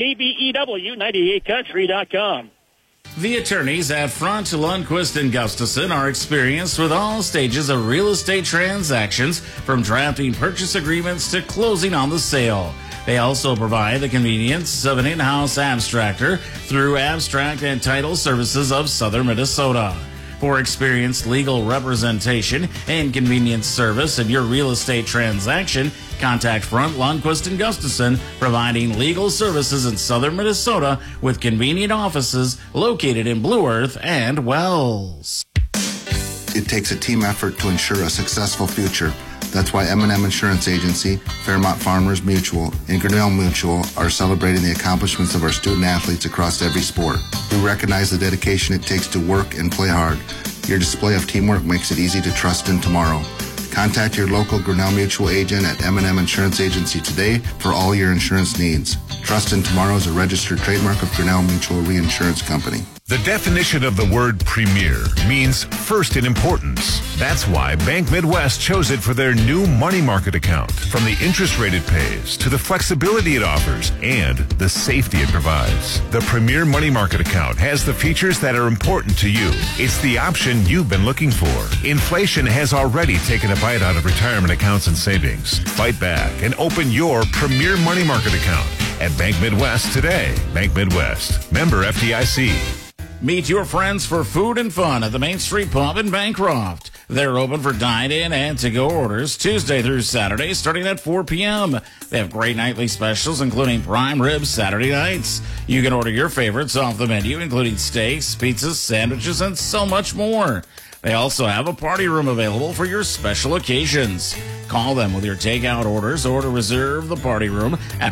KBEW98country.com. The attorneys at Front, Lundquist, and Gustafson are experienced with all stages of real estate transactions, from drafting purchase agreements to closing on the sale. They also provide the convenience of an in-house abstractor through Abstract and Title Services of Southern Minnesota. For experienced legal representation and convenience service in your real estate transaction, contact Front, Lundquist, and Gustafson, providing legal services in Southern Minnesota with convenient offices located in Blue Earth and Wells. It takes a team effort to ensure a successful future. That's why M&M Insurance Agency, Fairmont Farmers Mutual, and Grinnell Mutual are celebrating the accomplishments of our student athletes across every sport. We recognize the dedication it takes to work and play hard. Your display of teamwork makes it easy to trust in tomorrow. Contact your local Grinnell Mutual agent at M&M Insurance Agency today for all your insurance needs. Trust in Tomorrow is a registered trademark of Grinnell Mutual Reinsurance Company. The definition of the word premier means first in importance. That's why Bank Midwest chose it for their new money market account. From the interest rate it pays to the flexibility it offers and the safety it provides. The Premier Money Market account has the features that are important to you. It's the option you've been looking for. Inflation has already taken a bite out of retirement accounts and savings. Fight back and open your Premier Money Market account at Bank Midwest today. Bank Midwest. Member FDIC. Meet your friends for food and fun at the Main Street Pub in Bancroft. They're open for dine-in and to-go orders Tuesday through Saturday starting at 4 p.m. They have great nightly specials, including prime ribs Saturday nights. You can order your favorites off the menu, including steaks, pizzas, sandwiches, and so much more. They also have a party room available for your special occasions. Call them with your takeout orders or to reserve the party room at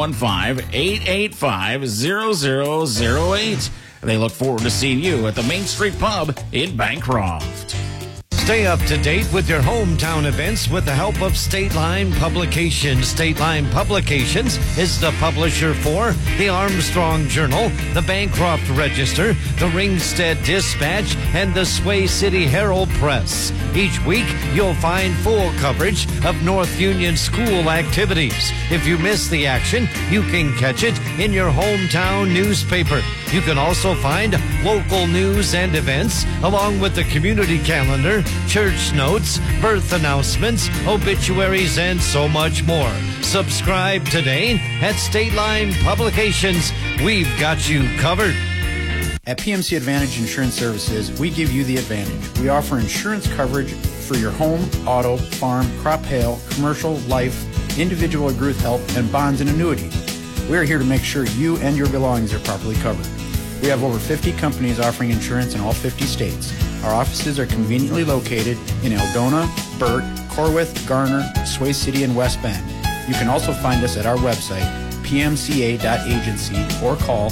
515-885-0008. They look forward to seeing you at the Main Street Pub in Bancroft. Stay up to date with your hometown events with the help of State Line Publications. State Line Publications is the publisher for the Armstrong Journal, the Bancroft Register, the Ringstead Dispatch, and the Sway City Herald Press. Each week, you'll find full coverage of North Union school activities. If you miss the action, you can catch it in your hometown newspaper. You can also find local news and events, along with the community calendar church notes, birth announcements, obituaries, and so much more. Subscribe today at State Line Publications. We've got you covered. At PMC Advantage Insurance Services, we give you the advantage. We offer insurance coverage for your home, auto, farm, crop, hail, commercial, life, individual or group health, and bonds and annuities. We are here to make sure you and your belongings are properly covered. We have over 50 companies offering insurance in all 50 states. Our offices are conveniently located in Algona, Burt, Corwith, Garner, Sway City, and West Bend. You can also find us at our website, pmca.agency, or call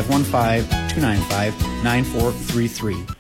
515-295-9433.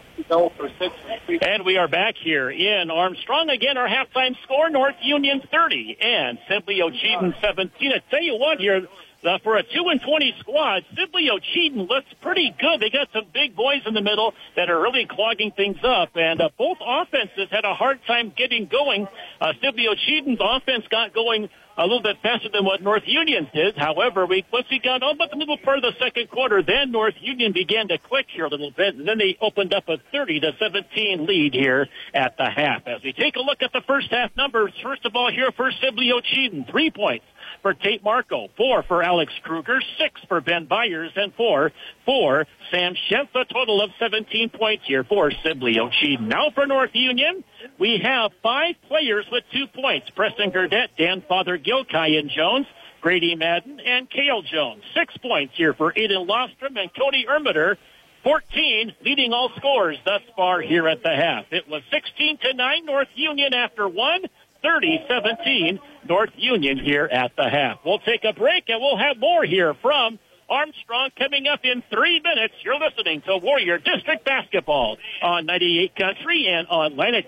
And we are back here in Armstrong. Again, our halftime score, North Union 30 and Sibley Ocheyedan 17. I tell you what here, for a 2-20 squad, Sibley Ocheyedan looks pretty good. They got some big boys in the middle that are really clogging things up. And both offenses had a hard time getting going. Sibley Ocheyedan's offense got going a little bit faster than what North Union's did. However, once we got on about the middle part of the second quarter, then North Union began to click here a little bit, and then they opened up a 30-17 lead here at the half. As we take a look at the first half numbers, first of all here for Sibley Ocheyedan, 3 points for Tate Marco, 4 for Alex Kruger, 6 for Ben Byers, and 4 for Sam Schentz. A total of 17 points here for Sibley Ocheyedan. Now for North Union, we have 5 players with 2 points. Preston Gurdett, Dan Fothergill, Kyan Jones, Grady Madden, and Cale Jones. 6 points here for Aiden Lostrom and Cody Ermiter. 14 leading all scores thus far here at the half. It was 16-9 North Union after 1. 30-17 North Union here at the half. We'll take a break and we'll have more here from Armstrong coming up in 3 minutes. You're listening to Warrior District Basketball on 98 Country and online at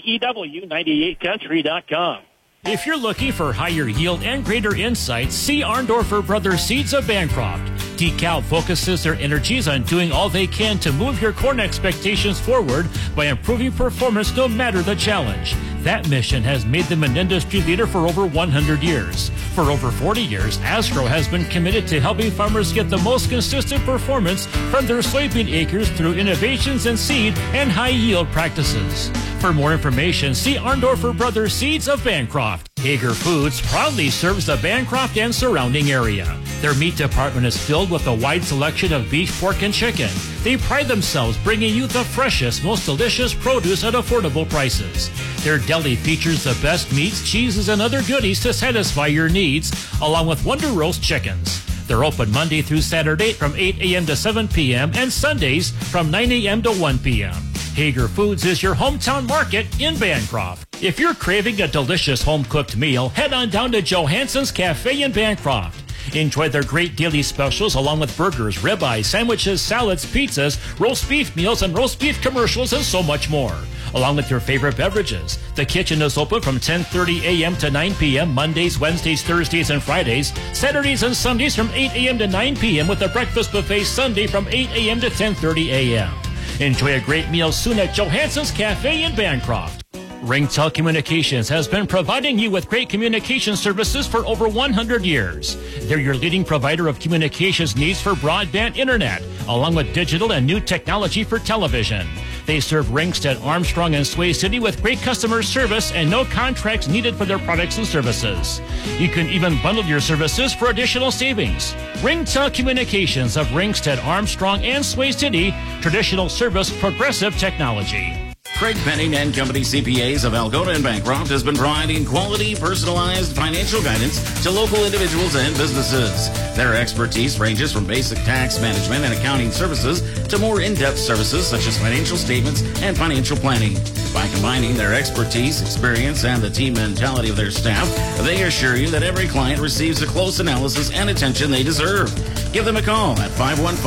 KBEW98country.com. If you're looking for higher yield and greater insights, see Arndorfer Brothers Seeds of Bancroft. DeKalb focuses their energies on doing all they can to move your corn expectations forward by improving performance no matter the challenge. That mission has made them an industry leader for over 100 years. For over 40 years, Astro has been committed to helping farmers get the most consistent performance from their soybean acres through innovations in seed and high yield practices. For more information, see Arndorfer Brothers Seeds of Bancroft. Hager Foods proudly serves the Bancroft and surrounding area. Their meat department is filled with a wide selection of beef, pork, and chicken. They pride themselves bringing you the freshest, most delicious produce at affordable prices. Their deli features the best meats, cheeses, and other goodies to satisfy your needs, along with Wonder Roast chickens. They're open Monday through Saturday from 8 a.m. to 7 p.m. and Sundays from 9 a.m. to 1 p.m. Hager Foods is your hometown market in Bancroft. If you're craving a delicious home-cooked meal, head on down to Johansson's Cafe in Bancroft. Enjoy their great daily specials along with burgers, ribeye, sandwiches, salads, pizzas, roast beef meals, and roast beef commercials, and so much more. Along with your favorite beverages. The kitchen is open from 10:30 a.m. to 9 p.m. Mondays, Wednesdays, Thursdays, and Fridays. Saturdays and Sundays from 8 a.m. to 9 p.m. with a breakfast buffet Sunday from 8 a.m. to 10:30 a.m. Enjoy a great meal soon at Johansson's Cafe in Bancroft. Ringtel Communications has been providing you with great communication services for over 100 years. They're your leading provider of communications needs for broadband internet, along with digital and new technology for television. They serve Ringsted, Armstrong, and Sway City with great customer service and no contracts needed for their products and services. You can even bundle your services for additional savings. Ringtel Communications of Ringsted, Armstrong, and Sway City, traditional service, progressive technology. Craig Penning and Company CPAs of Algona and Bancroft has been providing quality, personalized financial guidance to local individuals and businesses. Their expertise ranges from basic tax management and accounting services to more in-depth services such as financial statements and financial planning. By combining their expertise, experience, and the team mentality of their staff, they assure you that every client receives the close analysis and attention they deserve. Give them a call at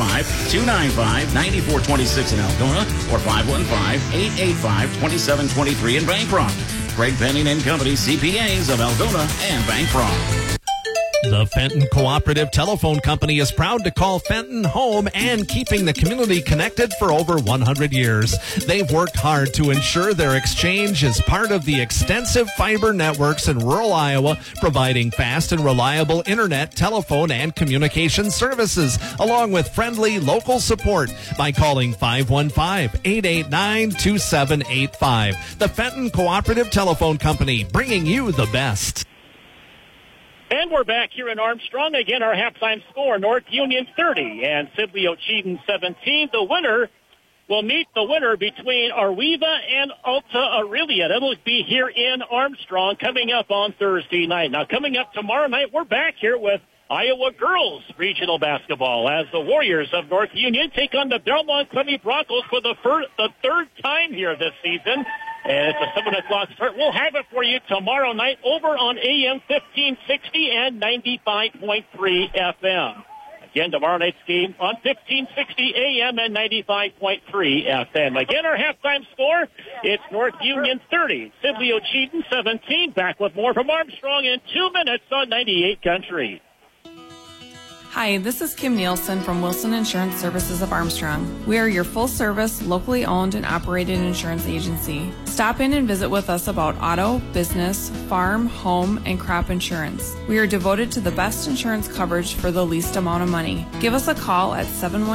515-295-9426 in Algona or 515-885-2723 in Bancroft. Craig Penning and Company CPAs of Algona and Bancroft. The Fenton Cooperative Telephone Company is proud to call Fenton home and keeping the community connected for over 100 years. They've worked hard to ensure their exchange is part of the extensive fiber networks in rural Iowa, providing fast and reliable internet, telephone, and communication services, along with friendly local support by calling 515-889-2785. The Fenton Cooperative Telephone Company, bringing you the best. And we're back here in Armstrong. Again, our halftime score, North Union 30 and Sibley Ocheyedan 17. The winner will meet the winner between Arweva and Alta Aurelia. That'll be here in Armstrong coming up on Thursday night. Now, coming up tomorrow night, we're back here with Iowa girls regional basketball as the Warriors of North Union take on the Belmont Clemmy Broncos for the third time here this season. And it's a 7 o'clock start. We'll have it for you tomorrow night over on AM 1560 and 95.3 FM. Again, tomorrow night's game on 1560 AM and 95.3 FM. Again, our halftime score, it's North Union 30, Sibley Ocheyedan 17. Back with more from Armstrong in 2 minutes on 98 Country. Hi, this is Kim Nielsen from Wilson Insurance Services of Armstrong. We are your full-service, locally owned and operated insurance agency. Stop in and visit with us about auto, business, farm, home, and crop insurance. We are devoted to the best insurance coverage for the least amount of money. Give us a call at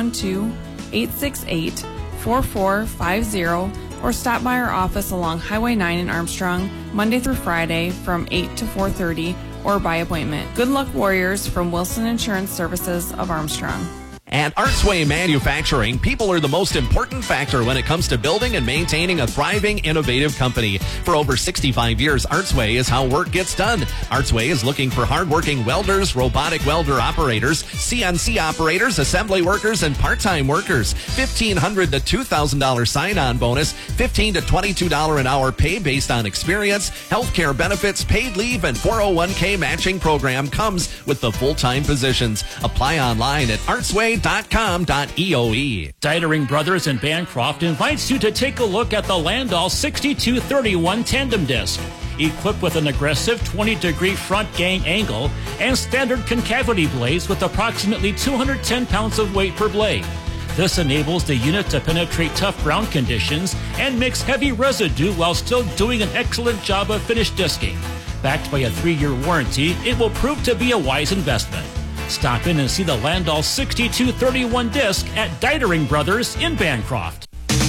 712-868-4450 or stop by our office along Highway 9 in Armstrong, Monday through Friday from 8 to 4:30 or by appointment. Good luck, Warriors, from Wilson Insurance Services of Armstrong. At Artsway Manufacturing, people are the most important factor when it comes to building and maintaining a thriving, innovative company. For over 65 years, Artsway is how work gets done. Artsway is looking for hardworking welders, robotic welder operators, CNC operators, assembly workers, and part-time workers. $1,500 to $2,000 sign-on bonus, $15 to $22 an hour pay based on experience, healthcare benefits, paid leave, and 401k matching program comes with the full-time positions. Apply online at artsway.com.eoe. Dietering Brothers in Bancroft invites you to take a look at the Landau 6231 tandem disc. Equipped with an aggressive 20-degree front gang angle and standard concavity blades with approximately 210 pounds of weight per blade. This enables the unit to penetrate tough ground conditions and mix heavy residue while still doing an excellent job of finish disking. Backed by a 3-year warranty, it will prove to be a wise investment. Stop in and see the Landau 6231 disc at Dietering Brothers in Bancroft.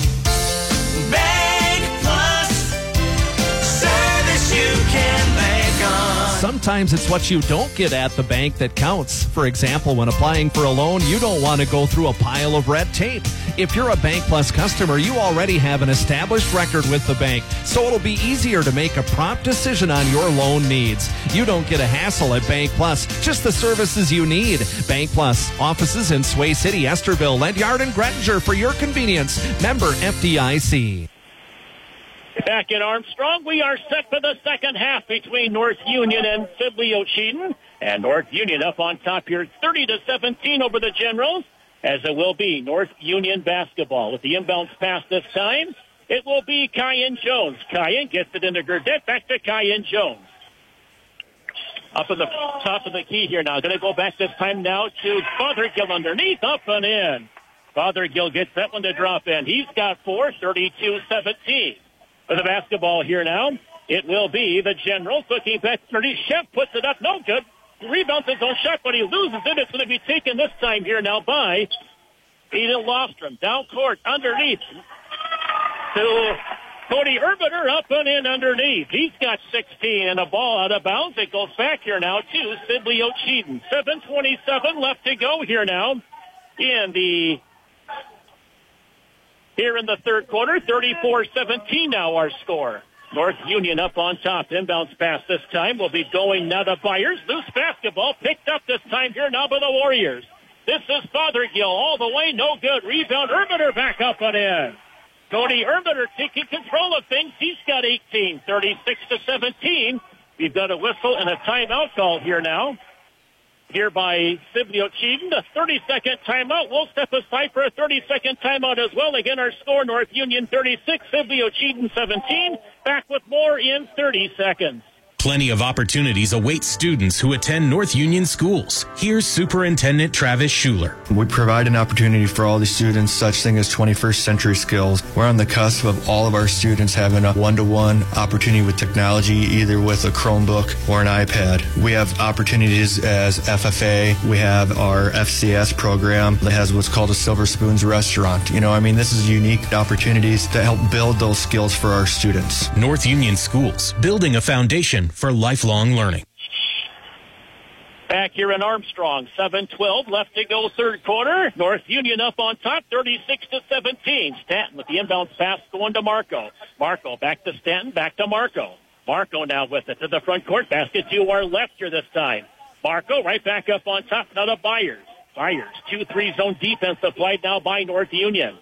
Bank Plus, service you can bank on. Sometimes it's what you don't get at the bank that counts. For example, when applying for a loan, you don't want to go through a pile of red tape. If you're a Bank Plus customer, you already have an established record with the bank, so it'll be easier to make a prompt decision on your loan needs. You don't get a hassle at Bank Plus, just the services you need. Bank Plus, offices in Sway City, Esterville, Ledyard, and Gretinger for your convenience. Member FDIC. Back in Armstrong, we are set for the second half between North Union and Sibley Ocheyedan. And North Union up on top here, 30-17 over the Generals, as it will be North Union basketball. With the inbounds pass this time, it will be Kyan Jones. Kyan gets it into Gurdett, back to Kyan Jones. Up at the top of the key here now. Going to go back this time now to Fothergill underneath, up and in. Fothergill gets that one to drop in. He's got 4, 32-17. For the basketball here now, it will be the Generals looking back. Shep puts it up, no good. Rebounds his own shot, but he loses it. It's going to be taken this time here now by Eden Lofstrom. Down court, underneath to Cody Erbiter, up and in underneath. He's got 16 and a ball out of bounds. It goes back here now to Sibley Ocheyedan. 7:27 left to go here now in the third quarter. 34-17 now our score. North Union up on top. Inbounds pass this time will be going now to Byers. Loose basketball picked up this time here now by the Warriors. This is Fothergill all the way. No good. Rebound. Erbiter back up and in. Cody Erbiter taking control of things. He's got 18. 36-17. We've got a whistle and a timeout call here now. Here by Sibley Ocheyedan, a 30-second timeout. We'll step aside for a 30-second timeout as well. Again, our score, North Union 36, Sibley Ocheyedan 17. Back with more in 30 seconds. Plenty of opportunities await students who attend North Union schools. Here's Superintendent Travis Schuler. We provide an opportunity for all the students, such thing as 21st century skills. We're on the cusp of all of our students having a one-to-one opportunity with technology, either with a Chromebook or an iPad. We have opportunities as FFA. We have our FCS program that has what's called a Silver Spoons restaurant. This is unique opportunities to help build those skills for our students. North Union Schools, building a foundation for lifelong learning. Back here in Armstrong, 7:12 left to go, third quarter. North Union up on top, 36-17. Stanton with the inbounds pass going to Marco. Marco back to Stanton, back to Marco. Marco now with it to the front court. Basket to our left here this time. Marco right back up on top, now to Byers. Byers, 2-3 zone defense applied now by North Union.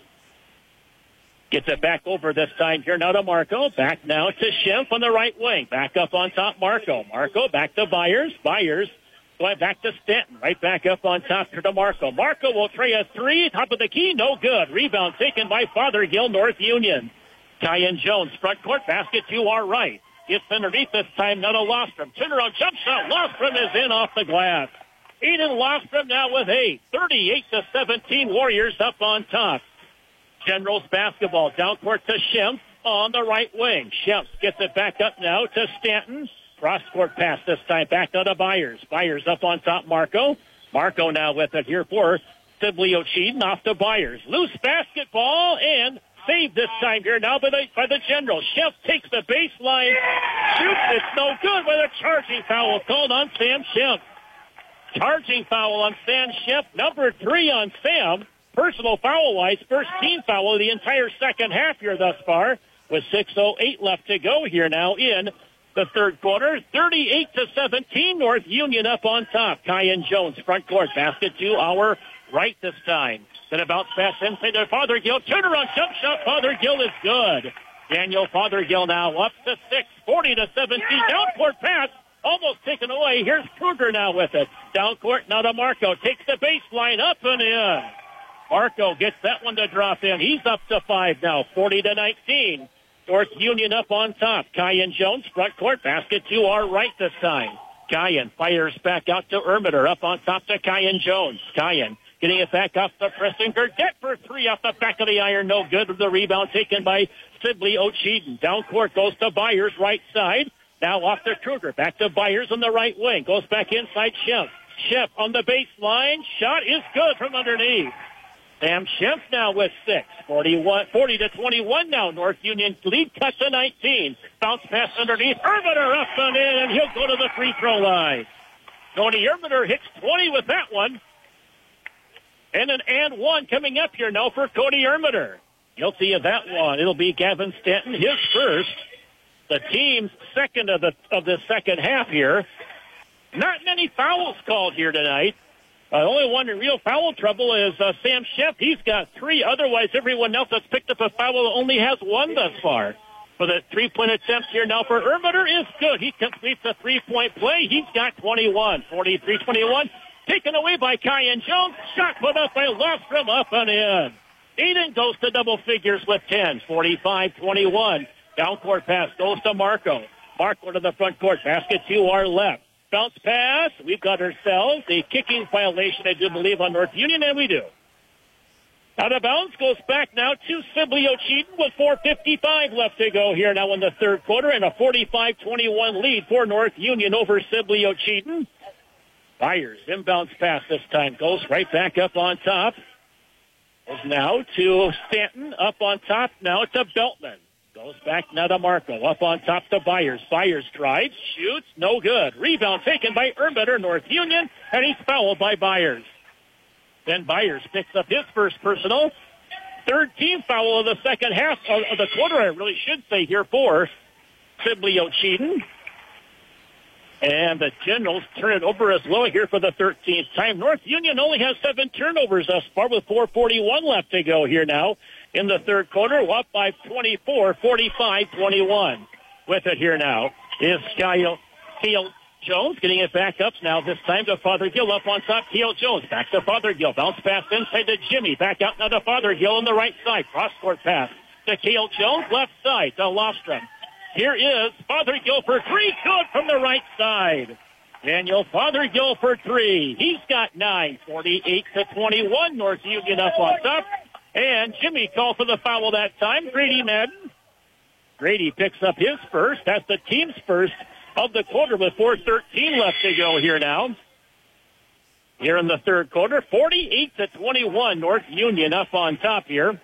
Gets it back over this time here now to Marco. Back now to Schimpf on the right wing. Back up on top, Marco. Marco back to Byers. Byers going back to Stanton. Right back up on top here to Marco. Marco will try a three. Top of the key, no good. Rebound taken by Fothergill, North Union. Kyan Jones, front court, basket to our right. Gets underneath this time, now to Lostrom. Turnaround jump shot. Lostrom is in off the glass. Eden Lostrom now with 8. 38-17, Warriors up on top. Generals basketball down court to Schimpf on the right wing. Schimpf gets it back up now to Stanton. Cross court pass this time back now to Byers. Byers up on top, Marco. Marco now with it here for Sibley O'Cheaton off to Byers. Loose basketball and saved this time here now by the Generals. Schimpf takes the baseline, shoots, it's no good with a charging foul called on Sam Schimpf. Charging foul on Sam Schimpf, number 3 on Sam. Personal foul-wise, first team foul of the entire second half here thus far, with 6:08 left to go here now in the third quarter. 38-17, North Union up on top. Kyan Jones, front court, basket to our right this time. Then a bounce pass inside to Fothergill. Turnaround jump shot, Fothergill is good. Daniel Fothergill now up to 6, 40-17. Down court pass, almost taken away. Here's Kruger now with it. Down court, now to Marco. Takes the baseline up and in. Marco gets that one to drop in. He's up to 5 now, 40-19. North Union up on top. Kyan Jones, front court, basket to our right this time. Kyan fires back out to Ermitter, up on top to Kyan Jones. Kyan getting it back off the pressing. Gurdett for 3 off the back of the iron, no good. The rebound taken by Sibley O'Cheaton. Down court goes to Byers, right side. Now off to Kruger, back to Byers on the right wing. Goes back inside Schimpf. Schimpf on the baseline. Shot is good from underneath. Sam Schimpf now with 6. 40-21 now. North Union lead cut to 19. Bounce pass underneath. Ermitter up and in, and he'll go to the free throw line. Tony Ermitter hits 20 with that one. And an and one coming up here now for Cody Ermitter. Guilty of that one. It'll be Gavin Stanton, his first. The team's second of the second half here. Not many fouls called here tonight. The only one in real foul trouble is Sam Schimpf. He's got 3. Otherwise, everyone else that's picked up a foul only has 1 thus far. For the three-point attempt here now for Ermitter is good. He completes a three-point play. He's got 21. 43-21. Taken away by Kyan Jones. Shot put up by Lostrom, up and in. Eden goes to double figures with 10. 45-21. Down court pass goes to Marco. Marco to the front court. Basket to our left. Bounce pass. We've got ourselves a kicking violation, I do believe, on North Union, and we do. Out of bounds, goes back now to Sibley O'Cheaton with 4:55 left to go here now in the third quarter, and a 45-21 lead for North Union over Sibley O'Cheaton. Byers, inbounds pass this time, goes right back up on top. Goes now to Stanton, up on top now to Beltman. Goes back now to Marco. Up on top to Byers. Byers drives, shoots, no good. Rebound taken by Ermitter, North Union, and he's fouled by Byers. Then Byers picks up his first personal. Third team foul of the second half of the quarter, I really should say here for Sibley O'Cheaton. And the Generals turn it over as well here for the 13th time. North Union only has 7 turnovers thus far with 4:41 left to go here now. In the third quarter, up by 24, 45-21. With it here now is Kyle Jones getting it back up now, this time to Fothergill up on top. Kyle Jones back to Fothergill. Bounce pass inside to Jimmy. Back out now to Fothergill on the right side. Cross-court pass to Kyle Jones, left side to Lostrom. Here is Fothergill for three. Good from the right side. Daniel Fothergill for three. He's got 9. 48-21. North Union up on top. And Jimmy called for the foul that time. Grady Madden. Grady picks up his first. That's the team's first of the quarter with 4:13 left to go here now. Here in the third quarter, 48-21. North Union up on top here.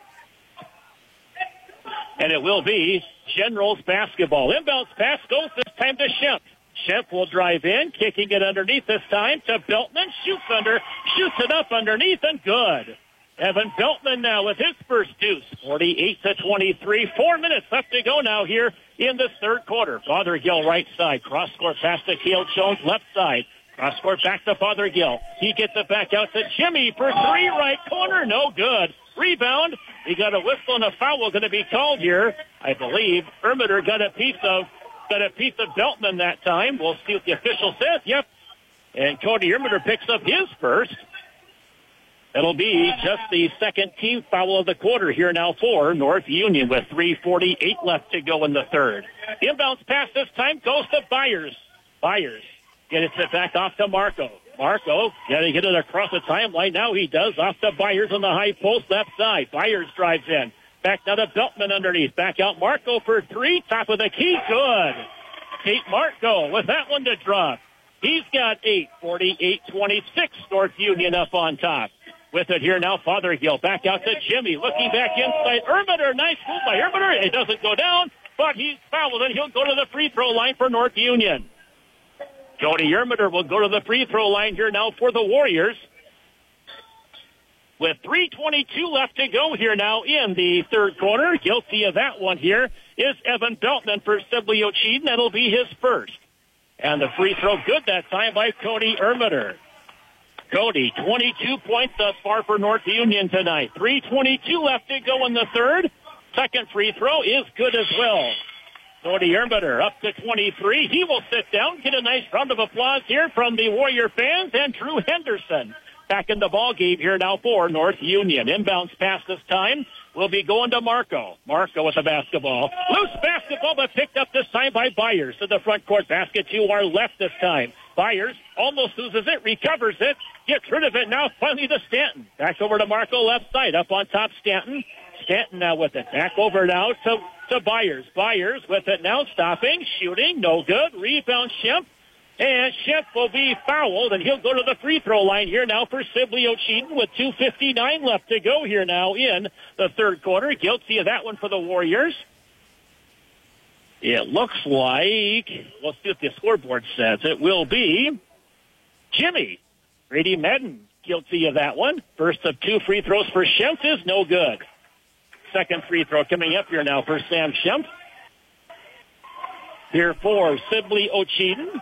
And it will be Generals basketball. Inbounds pass goes this time to Shemp. Shemp will drive in, kicking it underneath this time to Beltman. Shoots it up underneath, and good. Evan Beltman now with his first deuce. 48-23. 4 minutes left to go now here in this third quarter. Fothergill right side. Cross-court pass to Cale Jones left side. Cross-court back to Fothergill. He gets it back out to Jimmy for three, right corner. No good. Rebound. He got a whistle and a foul going to be called here. I believe Ermitter got a piece of Beltman that time. We'll see what the official says. Yep. And Cody Ermitter picks up his first. It'll be just the second team foul of the quarter here now for North Union with 3:48 left to go in the third. Inbounds pass this time goes to Byers. Byers gets it back off to Marco. Marco got to get it across the timeline. Now he does. Off to Byers on the high post left side. Byers drives in. Back now to Beltman underneath. Back out Marco for three. Top of the key. Good. Tate Marco with that one to drop. He's got 8. 48-26. North Union up on top. With it here now, Fothergill back out to Jimmy. Looking back inside. Ermitter. Nice move by Ermitter. It doesn't go down, but he's fouled, and he'll go to the free throw line for North Union. Cody Ermitter will go to the free throw line here now for the Warriors. With 3:22 left to go here now in the third quarter. Guilty of that one here is Evan Beltman for Sibley Ocheeden. That'll be his first. And the free throw good that time by Cody Ermitter. Cody, 22 points thus far for North Union tonight. 3:22 left to go in the third. Second free throw is good as well. Cody Ermitter up to 23. He will sit down, get a nice round of applause here from the Warrior fans, and Drew Henderson back in the ball game here now for North Union. Inbounds pass this time will be going to Marco. Marco with the basketball. Loose basketball, but picked up this time by Byers to the front court basket to our left this time. Byers almost loses it, recovers it, gets rid of it now finally to Stanton. Back over to Marco left side, up on top Stanton. Stanton now with it. Back over now to Byers. Byers with it now, stopping, shooting, no good. Rebound Shemp. And Shemp will be fouled, and he'll go to the free throw line here now for Sibley Ocheeden with 2:59 left to go here now in the third quarter. Guilty of that one for the Warriors. It looks like, let's see what the scoreboard says. It will be Jimmy. Grady Madden guilty of that one. First of two free throws for Shemp is no good. Second free throw coming up here now for Sam Shemp. Here for Sibley Ocheeden.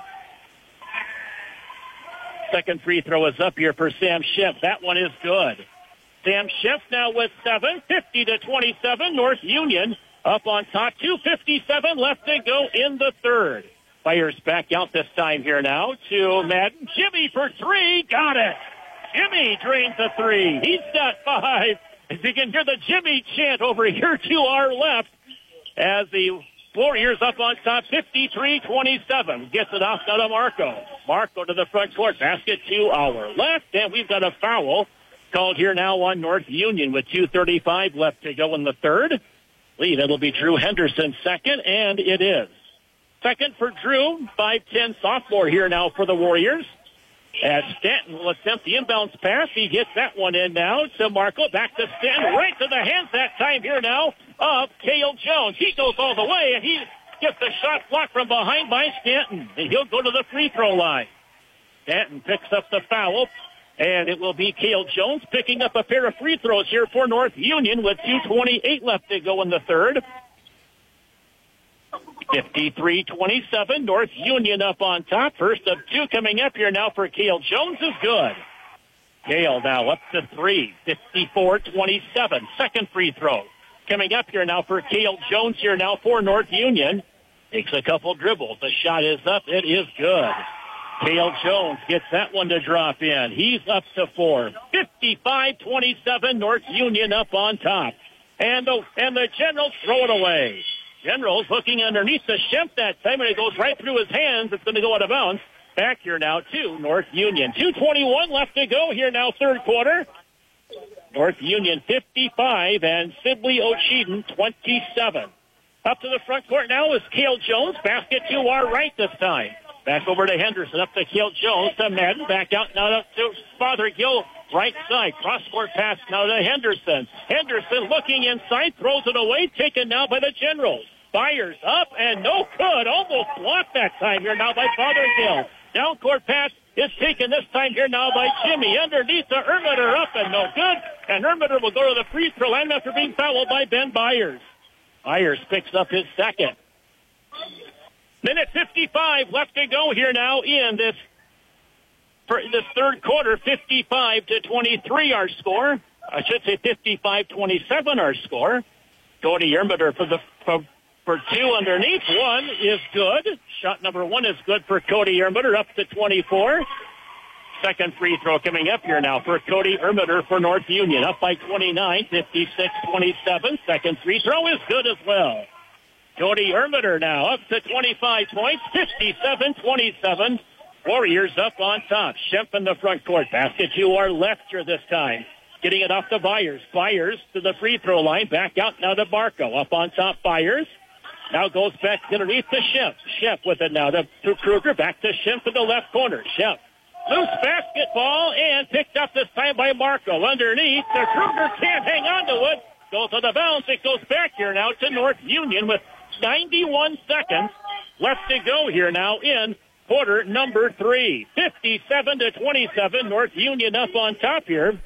Second free throw is up here for Sam Shemp. That one is good. Sam Shemp now with 7, 50-27. North Union up on top. 2:57 left to go in the third. Byers back out this time here now to Madden. Jimmy for three. Got it. Jimmy drains the three. He's got 5. As you can hear the Jimmy chant over here to our left as the Warriors up on top, 53-27. Gets it off now to Marco. Marco to the front court. Basket to our left. And we've got a foul called here now on North Union with 2:35 left to go in the third. Lead, it'll be Drew Henderson second, and it is. Second for Drew, 5'10 sophomore here now for the Warriors. As Stanton will attempt the inbounds pass. He gets that one in now to Marco. Back to Stanton. Right to the hands that time here now of Cale Jones. He goes all the way, and he gets the shot blocked from behind by Stanton. And he'll go to the free throw line. Stanton picks up the foul, and it will be Cale Jones picking up a pair of free throws here for North Union with 2:28 left to go in the third. 53-27, North Union up on top. First of two coming up here now for Cale Jones is good. Cale now up to 3, 54-27. Second free throw coming up here now for Cale Jones here now for North Union. Takes a couple dribbles. The shot is up. It is good. Cale Jones gets that one to drop in. He's up to 4. 55-27, North Union up on top. And the Generals throw it away. Generals looking underneath the Shemp that time, and it goes right through his hands. It's going to go out of bounds. Back here now to North Union. 2:21 left to go here now, third quarter. North Union 55 and Sibley Ocheyedan 27. Up to the front court now is Cale Jones. Basket to our right this time. Back over to Henderson. Up to Cale Jones to Madden. Back out now to Fothergill. Right side. Cross-court pass now to Henderson. Henderson looking inside. Throws it away. Taken now by the Generals. Byers up and no good. Almost blocked that time here now by Fothergill. Down court pass is taken this time here now by Jimmy. Underneath the Ermitter up and no good. And Ermitter will go to the free throw line after being fouled by Ben Byers. Byers picks up his second. Minute 55 left to go here now in this third quarter. 55-23 our score. I should say 55-27 our score. Cody Ermitter for two underneath. One is good. Shot number one is good for Cody Ermitter, up to 24. Second free throw coming up here now for Cody Ermitter for North Union. Up by 29, 56-27. Second free throw is good as well. Cody Ermitter now up to 25 points, 57-27. Warriors up on top. Shemp in the front court. Basket to our left here this time. Getting it off to Byers. Byers to the free throw line. Back out now to Barco. Up on top, Byers. Now goes back underneath to Shemp. Shemp with it now to Kruger. Back to Shemp in the left corner. Shemp. Loose basketball and picked up this time by Marco. Underneath, the Kruger can't hang on to it. Goes to the bounce. It goes back here now to North Union with 91 seconds left to go here now in quarter number 3. 57-27. North Union up on top here.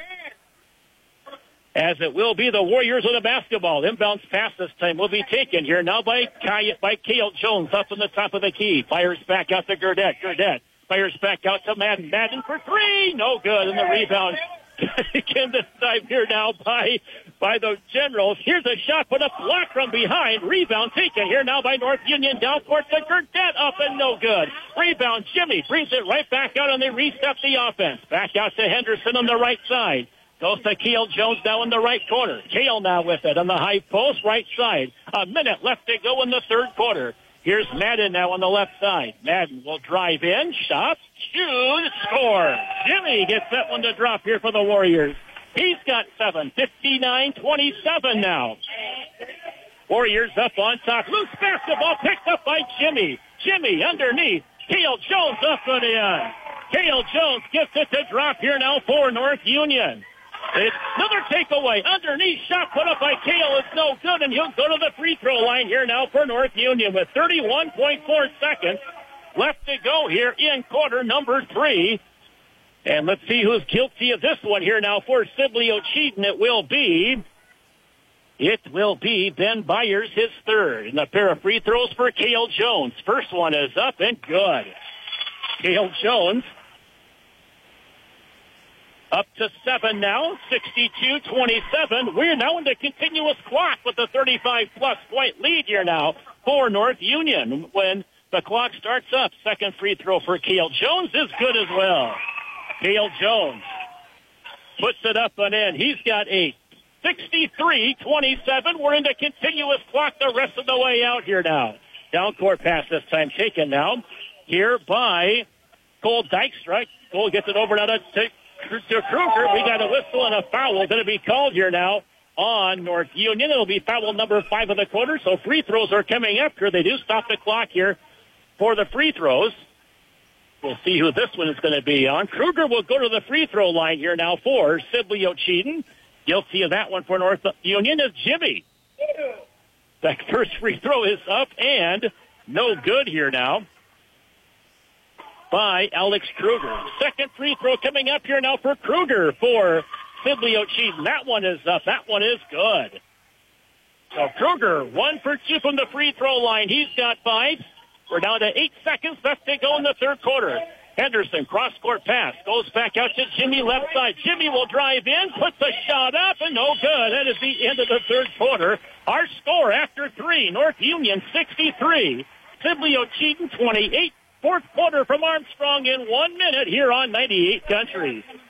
As it will be the Warriors with the basketball. Inbounds pass this time will be taken here now by Cale Jones up on the top of the key. Fires back out to Gurdett. Gurdett fires back out to Madden. Madden for three. No good. And the rebound taken this time here now by the Generals. Here's a shot put up block from behind. Rebound taken here now by North Union. Down court to Gurdett. Up and no good. Rebound. Jimmy brings it right back out and they reset the offense. Back out to Henderson on the right side. Goes to Cale Jones now in the right corner. Cale now with it on the high post, right side. A minute left to go in the third quarter. Here's Madden now on the left side. Madden will drive in, shot, shoot, score. Jimmy gets that one to drop here for the Warriors. He's got 7. 59-27 now. Warriors up on top. Loose basketball picked up by Jimmy. Jimmy underneath. Cale Jones up and in. Cale Jones gets it to drop here now for North Union. It's another takeaway. Underneath shot put up by Cale is no good, and he'll go to the free throw line here now for North Union with 31.4 seconds left to go here in quarter number 3. And let's see who's guilty of this one here now for Sibley Ocheyedan. It will be Ben Byers, his third. And a pair of free throws for Cale Jones. First one is up and good. Cale Jones up to 7 now, 62-27. We're now in the continuous clock with a 35-plus point lead here now for North Union. When the clock starts up, second free throw for Cale Jones is good as well. Cale Jones puts it up and in. He's got 8. 63-27. We're into continuous clock the rest of the way out here now. Down court pass this time taken now here by Cole Dykstra. Cole gets it over now to Kruger. We got a whistle and a foul going to be called here now on North Union. It'll be foul number 5 of the quarter, so free throws are coming up here. They do stop the clock here for the free throws. We'll see who this one is going to be on. Kruger will go to the free throw line here now for Sibley Ocheyedan. Guilty of that one for North Union is Jimmy. That first free throw is up and no good here now by Alex Kruger. Second free throw coming up here now for Kruger for Sibley Ocheyedan. That one is up. That one is good. So Kruger, 1 for 2 from the free throw line. He's got 5. We're down to 8 seconds left to go in the third quarter. Henderson, cross-court pass, goes back out to Jimmy left side. Jimmy will drive in, puts a shot up, and no good. That is the end of the third quarter. Our score after 3, North Union 63, Sibley Ocheyedan 28. Fourth quarter from Armstrong in 1 minute here on 98 Country.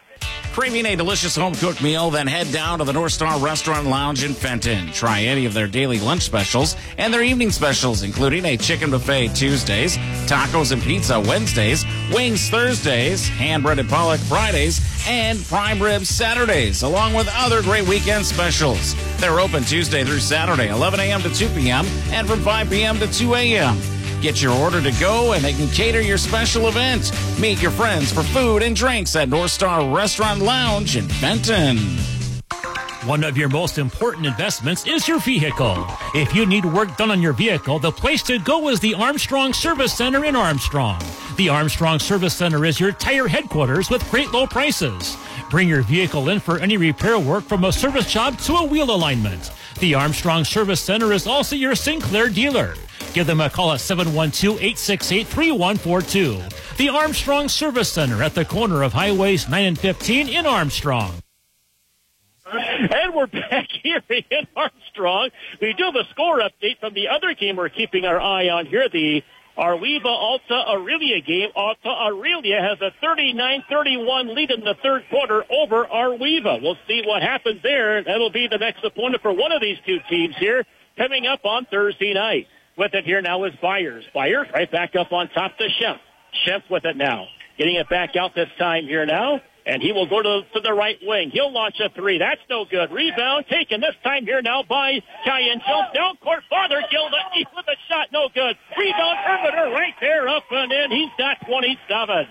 Craving a delicious home-cooked meal? Then head down to the North Star Restaurant and Lounge in Fenton. Try any of their daily lunch specials and their evening specials, including a chicken buffet Tuesdays, tacos and pizza Wednesdays, wings Thursdays, hand-breaded pollock Fridays, and prime ribs Saturdays, along with other great weekend specials. They're open Tuesday through Saturday, 11 a.m. to 2 p.m., and from 5 p.m. to 2 a.m. Get your order to go, and they can cater your special event. Meet your friends for food and drinks at North Star Restaurant Lounge in Benton. One of your most important investments is your vehicle. If you need work done on your vehicle, the place to go is the Armstrong Service Center in Armstrong. The Armstrong Service Center is your tire headquarters with great low prices. Bring your vehicle in for any repair work, from a service job to a wheel alignment. The Armstrong Service Center is also your Sinclair dealer. Give them a call at 712-868-3142. The Armstrong Service Center at the corner of Highways 9 and 15 in Armstrong. And we're back here in Armstrong. We do have a score update from the other game we're keeping our eye on here, the Arweva Alta Aurelia game. Alta Aurelia has a 39-31 lead in the third quarter over Arweva. We'll see what happens there. That'll be the next opponent for one of these two teams here coming up on Thursday night. With it here now is Byers. Byers right back up on top to Shemp. Shemp with it now. Getting it back out this time here now. And he will go to the right wing. He'll launch a three. That's no good. Rebound taken this time here now by Kyan Jones. Down court, Fothergill with a shot. No good. Rebound, Ermiter right there up and in. He's got 27.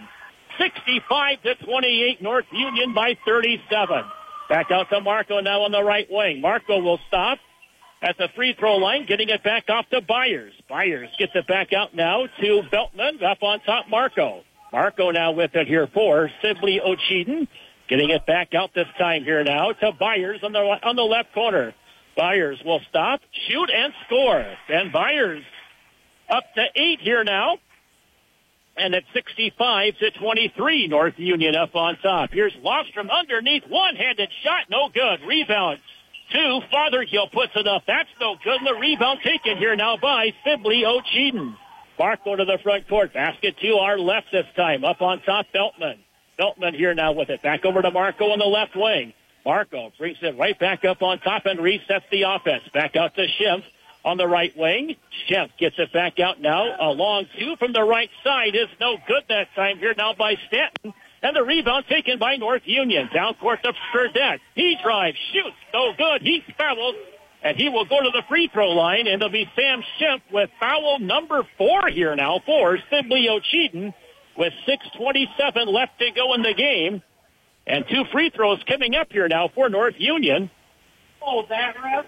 65-28, North Union by 37. Back out to Marco now on the right wing. Marco will stop at the free throw line, getting it back off to Byers. Byers gets it back out now to Beltman. Up on top, Marco. Marco now with it here for Sibley Ochiden. Getting it back out this time here now to Byers on the left corner. Byers will stop, shoot, and score. And Byers up to 8 here now. And at 65-23, North Union up on top. Here's Lofstrom underneath, one-handed shot, no good. Rebound. 2, Fothergill puts it up. That's no good. The rebound taken here now by Sibley Ochiden. Marco to the front court. Basket to our left this time. Up on top, Beltman. Beltman here now with it. Back over to Marco on the left wing. Marco brings it right back up on top and resets the offense. Back out to Schimpf on the right wing. Schimpf gets it back out now. A long two from the right side is no good that time here now by Stanton. And the rebound taken by North Union. Down court to Burdett. He drives, shoots, no good. He's fouled. And he will go to the free throw line, and it'll be Sam Schimpf with foul number 4 here now for Sibley Ochiden with 6:27 left to go in the game. And 2 free throws coming up here now for North Union. Oh, that ref.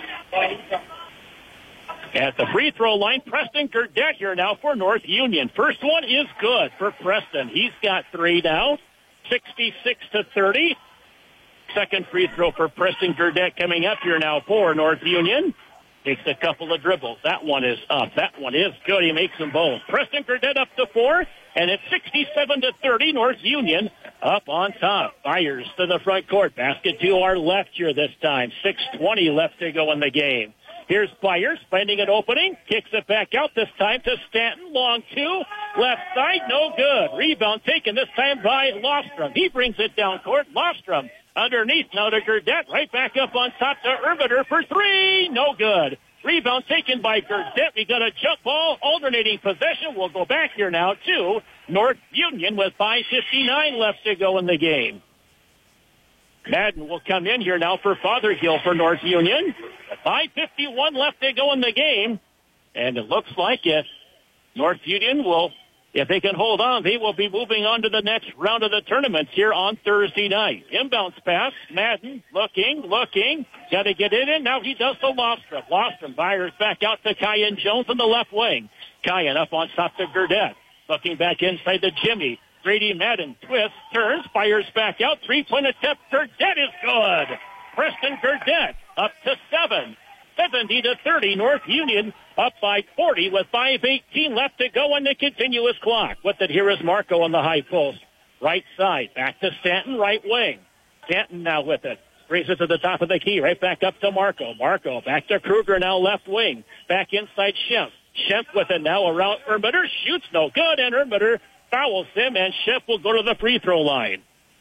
At the free throw line, Preston Gurdett here now for North Union. First one is good for Preston. He's got 3 now, 66-30. Second free throw for Preston Gurdett coming up here now for North Union. Takes a couple of dribbles. That one is up. That one is good. He makes them both. Preston Gurdett up to 4, and it's 67-30. North Union up on top. Byers to the front court. Basket to our left here this time. 6:20 left to go in the game. Here's Byers finding an opening. Kicks it back out this time to Stanton. Long 2. Left side, no good. Rebound taken this time by Lofstrom. He brings it down court. Lofstrom underneath now to Gurdett. Right back up on top to Ermiter for 3. No good. Rebound taken by Gurdett. We got a jump ball. Alternating possession. We'll go back here now to North Union with 5:59 left to go in the game. Madden will come in here now for Fothergill for North Union. 5:51 left to go in the game. And it looks like if North Union will, if they can hold on, they will be moving on to the next round of the tournament here on Thursday night. Inbounds pass. Madden looking. Got to get it in. Now he does to Lofstrom. Lofstrom fires back out to Kyan Jones on the left wing. Kyan up on top to Gurdett. Looking back inside to Jimmy. Grady Madden twists, turns, fires back out. 3-point attempt. Gurdett is good. Preston Gurdett up to 7. 70-30. North Union up by 40 with 5:18 left to go on the continuous clock. With it, here is Marco on the high post. Right side. Back to Stanton, right wing. Stanton now with it. Brings it to the top of the key. Right back up to Marco. Marco back to Kruger now left wing. Back inside Schimpf. Schimpf with it now around Ermiter. Shoots no good, and Ermiter fouls him, and Schimpf will go to the free throw line.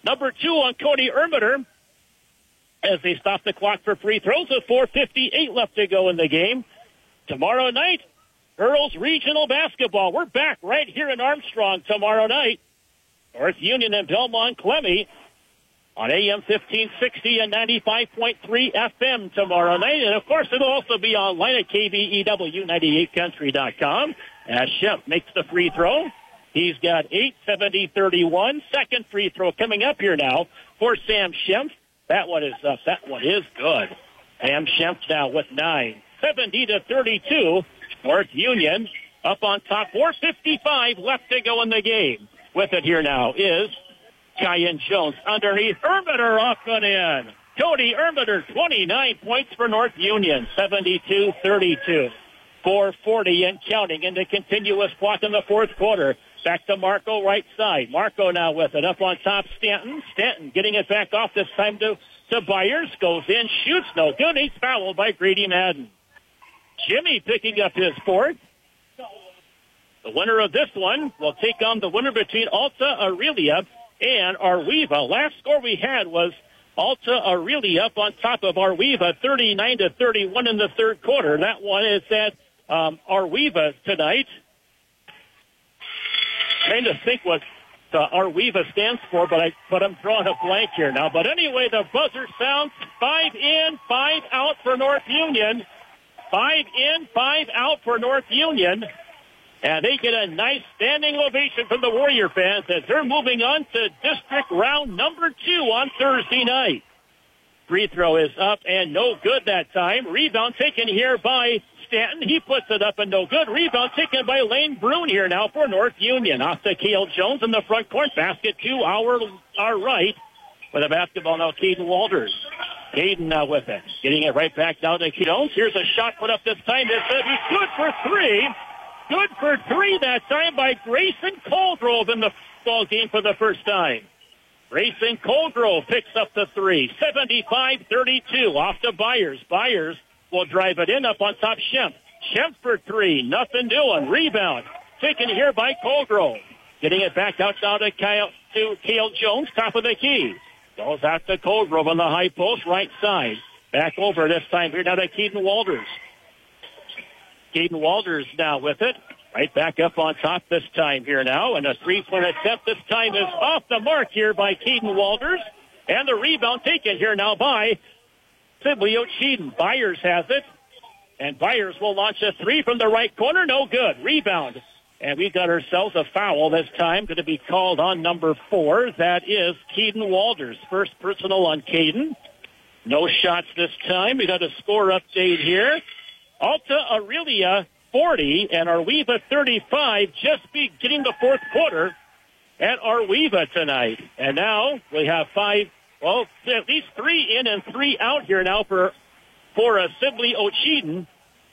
Number 2 on Cody Ermiter as they stop the clock for free throws with 4:58 left to go in the game. Tomorrow night, girls regional basketball. We're back right here in Armstrong tomorrow night. North Union and Belmont Clemmy on AM 1560 and 95.3 FM tomorrow night. And, of course, it'll also be online at KBEW98country.com as Shemp makes the free throw. He's got 8, 70-31. Second free throw coming up here now for Sam Shemp. That one is up. That one is good. Sam Shemp now with 9. 70-32. North Union up on top. 4:55 left to go in the game. With it here now is Cheyenne Jones underneath. Ermiter off and in. Cody Ermiter, 29 points for North Union. 72-32. 4:40 and counting in the continuous clock in the fourth quarter. Back to Marco, right side. Marco now with it. Up on top, Stanton. Stanton getting it back off this time to Byers. Goes in, shoots, no good. He's fouled by Grady Madden. Jimmy picking up his fourth. The winner of this one will take on the winner between Alta Aurelia and Arweva. Last score we had was Alta Aurelia up on top of Arweva, 39-31 in the third quarter. That one is at Arweva tonight. Trying to think what Arweva stands for, but I'm drawing a blank here now. But anyway, the buzzer sounds. 5 in, 5 out for North Union. 5 in, 5 out for North Union. And they get a nice standing ovation from the Warrior fans as they're moving on to district round number 2 on Thursday night. Free throw is up and no good that time. Rebound taken here by Stanton. He puts it up and no good. Rebound taken by Lane Brune here now for North Union. Off to Cale Jones in the front court. Basket to our right. With a basketball now, Caden Walters. Caden now with it. Getting it right back down to Jones. Here's a shot put up this time. It's good for 3. Good for 3 that time by Grayson Coldgrove in the ball game for the first time. Grayson Coldgrove picks up the 3. 75-32. Off to Byers. Byers will drive it in up on top. Shemp. Shemp for 3. Nothing doing. Rebound. Taken here by Coldgrove. Getting it back out down to Cale Jones. Top of the key. Goes out to Coldgrove on the high post. Right side. Back over this time here now to Keaton Walters. Caden Walters now with it. Right back up on top this time here now. And a three-point attempt this time is off the mark here by Caden Walters. And the rebound taken here now by Sibley O'Cheaton. Byers has it. And Byers will launch a 3 from the right corner. No good. Rebound. And we've got ourselves a foul this time. Going to be called on number 4. That is Caden Walters. First personal on Caden. No shots this time. We got a score update here. Alta Aurelia 40 and Arweva 35, just beginning the fourth quarter at Arweva tonight. And now we have at least 3 in and 3 out here now for Sibley O'Cheaton.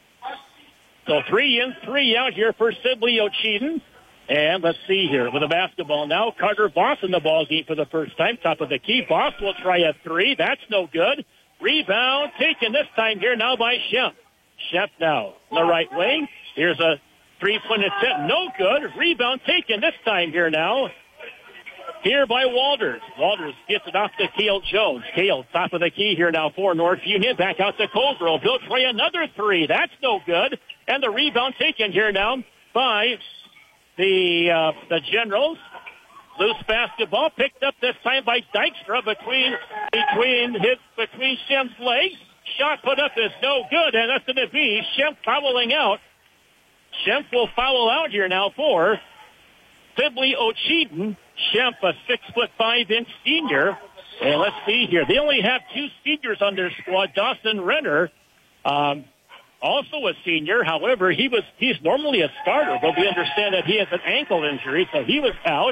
So 3 in, 3 out here for Sibley O'Cheaton. And let's see here with the basketball now. Carter Boss in the ball game for the first time. Top of the key. Boss will try a 3. That's no good. Rebound taken this time here now by Shemp. Shemp now on the right wing. Here's a 3-point attempt. No good. Rebound taken this time here now. Here by Walters. Walters gets it off to Cale Jones. Cale, top of the key here now for North Union. Back out to Coldgrove. He'll try another 3. That's no good. And the rebound taken here now by the Generals. Loose basketball picked up this time by Dykstra between Shemp's legs. Shot put up is no good, and that's going to be Shemp fouling out. Shemp will foul out here now for Sibley O'Cheaton. Shemp, a 6'5" senior. And let's see here. They only have 2 seniors on their squad. Dawson Renner, also a senior. However, he's normally a starter, but we understand that he has an ankle injury, so he was out.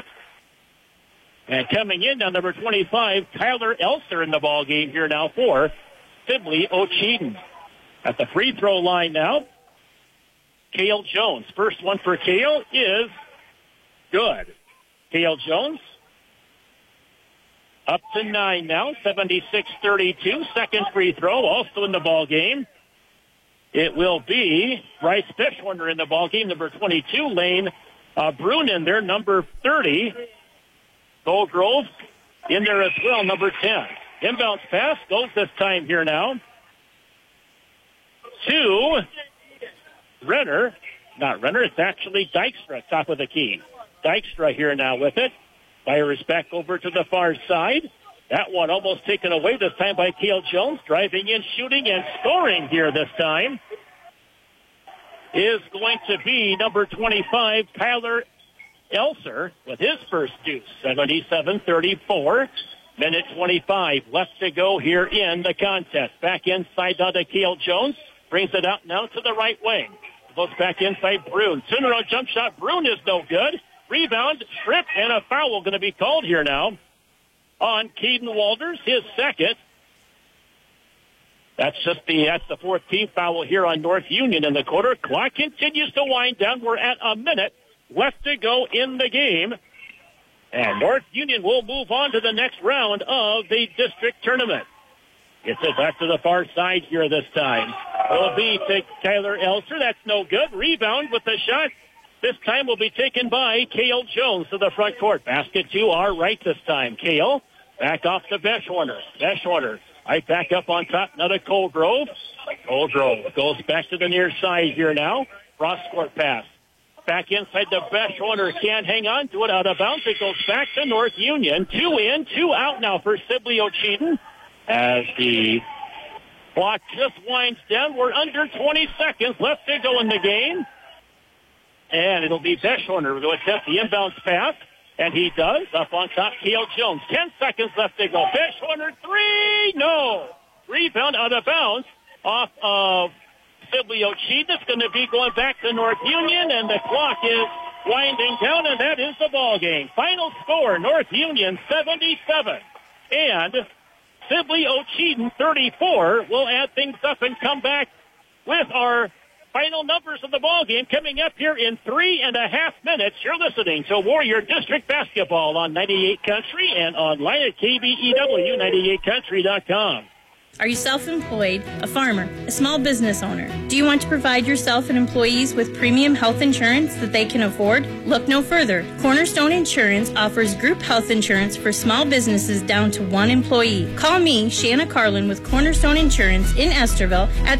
And coming in now, number 25, Tyler Elster in the ball game here now for Sibley O'Cheaton. At the free throw line now, Cale Jones. First one for Cale is good. Cale Jones up to 9 now, 76-32. Second free throw also in the ball game. It will be Bryce Fishwarner in the ball game, number 22, Lane Brune in there, number 30. Coldgrove in there as well, number 10. Inbounds pass goes this time here now to Renner. Not Renner, it's actually Dykstra, top of the key. Dykstra here now with it. Fires back over to the far side. That one almost taken away this time by Cale Jones. Driving in, shooting, and scoring here this time is going to be number 25, Tyler Elser, with his first deuce. 77-34. Minute 25 left to go here in the contest. Back inside now to Cale Jones. Brings it out now to the right wing. Goes back inside Brune. Sooner jump shot. Brune is no good. Rebound, stripped, and a foul going to be called here now on Caden Walters, his second. That's the fourth team foul here on North Union in the quarter. Clock continues to wind down. We're at a minute left to go in the game. And North Union will move on to the next round of the district tournament. Gets it back to the far side here this time. It'll be to Tyler Elser. That's no good. Rebound with the shot. This time will be taken by Cale Jones to the front court. Basket to our right this time. Cale back off to Beschwarner. Beschwarner right back up on top. Another Colgrove. Colgrove goes back to the near side here now. Cross court pass. Back inside the Beschwarner. Can't hang on to it. Out of bounds. It goes back to North Union. 2 in, 2 out now for Sibley Ocheyedan. As the clock just winds down, we're under 20 seconds left to go in the game. And it'll be Beschwarner who attempt the inbounds pass. And he does. Up on top, Cale Jones. 10 seconds left to go. Beschwarner, 3. No. Rebound out of bounds off of Sibley Ocheyedan. It's going to be going back to North Union. And the clock is winding down. And that is the ball game. Final score, North Union 77. And Sibley Ocheyedan 34. We'll add things up and come back with our final numbers of the ball game coming up here in 3.5 minutes. You're listening to Warrior District Basketball on 98 Country and online at KBEW98country.com. Are you self-employed, a farmer, a small business owner? Do you want to provide yourself and employees with premium health insurance that they can afford? Look no further. Cornerstone Insurance offers group health insurance for small businesses down to 1 employee. Call me, Shanna Carlin, with Cornerstone Insurance in Esterville at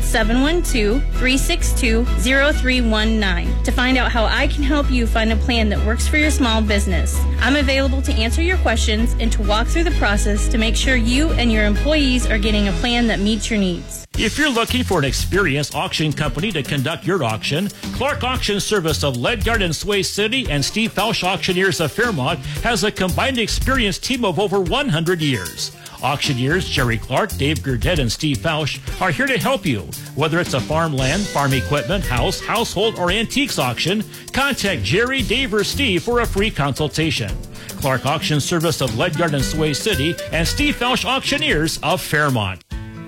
712-362-0319 to find out how I can help you find a plan that works for your small business. I'm available to answer your questions and to walk through the process to make sure you and your employees are getting a plan that meets your needs. If you're looking for an experienced auction company to conduct your auction, Clark Auction Service of Ledyard and Sway City and Steve Fausch Auctioneers of Fairmont has a combined experienced team of over 100 years. Auctioneers Jerry Clark, Dave Gurdett, and Steve Fausch are here to help you. Whether it's a farmland, farm equipment, house, household, or antiques auction, contact Jerry, Dave, or Steve for a free consultation. Clark Auction Service of Ledyard and Sway City and Steve Fausch Auctioneers of Fairmont.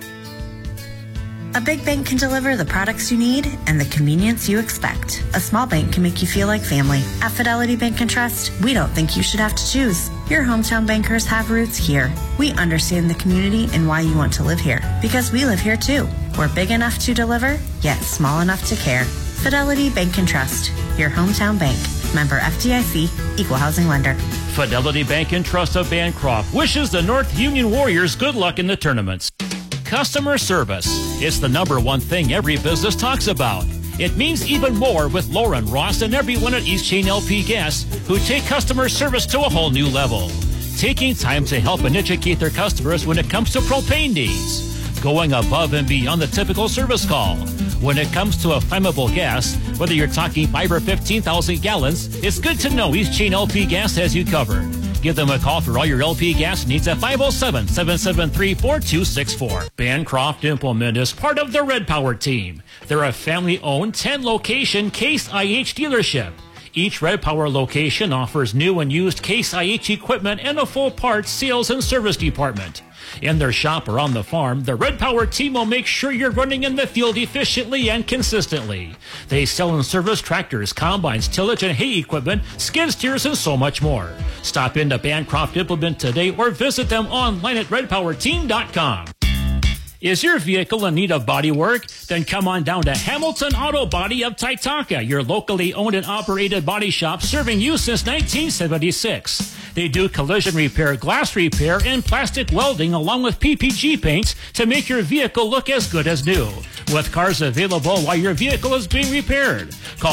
A big bank can deliver the products you need and the convenience you expect. A small bank can make you feel like family. At Fidelity Bank and Trust, we don't think you should have to choose. Your hometown bankers have roots here. We understand the community and why you want to live here, because we live here too. We're big enough to deliver, yet small enough to care. Fidelity Bank and Trust, your hometown bank. Member FDIC, Equal Housing Lender. Fidelity Bank and Trust of Bancroft wishes the North Union Warriors good luck in the tournaments. Customer service. It's the #1 thing every business talks about. It means even more with Lauren, Ross, and everyone at East Chain LP Gas who take customer service to a whole new level. Taking time to help and educate their customers when it comes to propane needs. Going above and beyond the typical service call. When it comes to a flammable gas, whether you're talking 5 or 15,000 gallons, it's good to know East Chain LP Gas has you covered. Give them a call for all your LP gas needs at 507-773-4264. Bancroft Implement is part of the Red Power team. They're a family-owned 10-location Case IH dealership. Each Red Power location offers new and used Case IH equipment and a full parts, sales, and service department. In their shop or on the farm, the Red Power team will make sure you're running in the field efficiently and consistently. They sell and service tractors, combines, tillage and hay equipment, skid steers, and so much more. Stop into Bancroft Implement today or visit them online at redpowerteam.com. Is your vehicle in need of body work? Then come on down to Hamilton Auto Body of Taitaka, your locally owned and operated body shop serving you since 1976. They do collision repair, glass repair, and plastic welding along with PPG paints to make your vehicle look as good as new. With cars available while your vehicle is being repaired. Call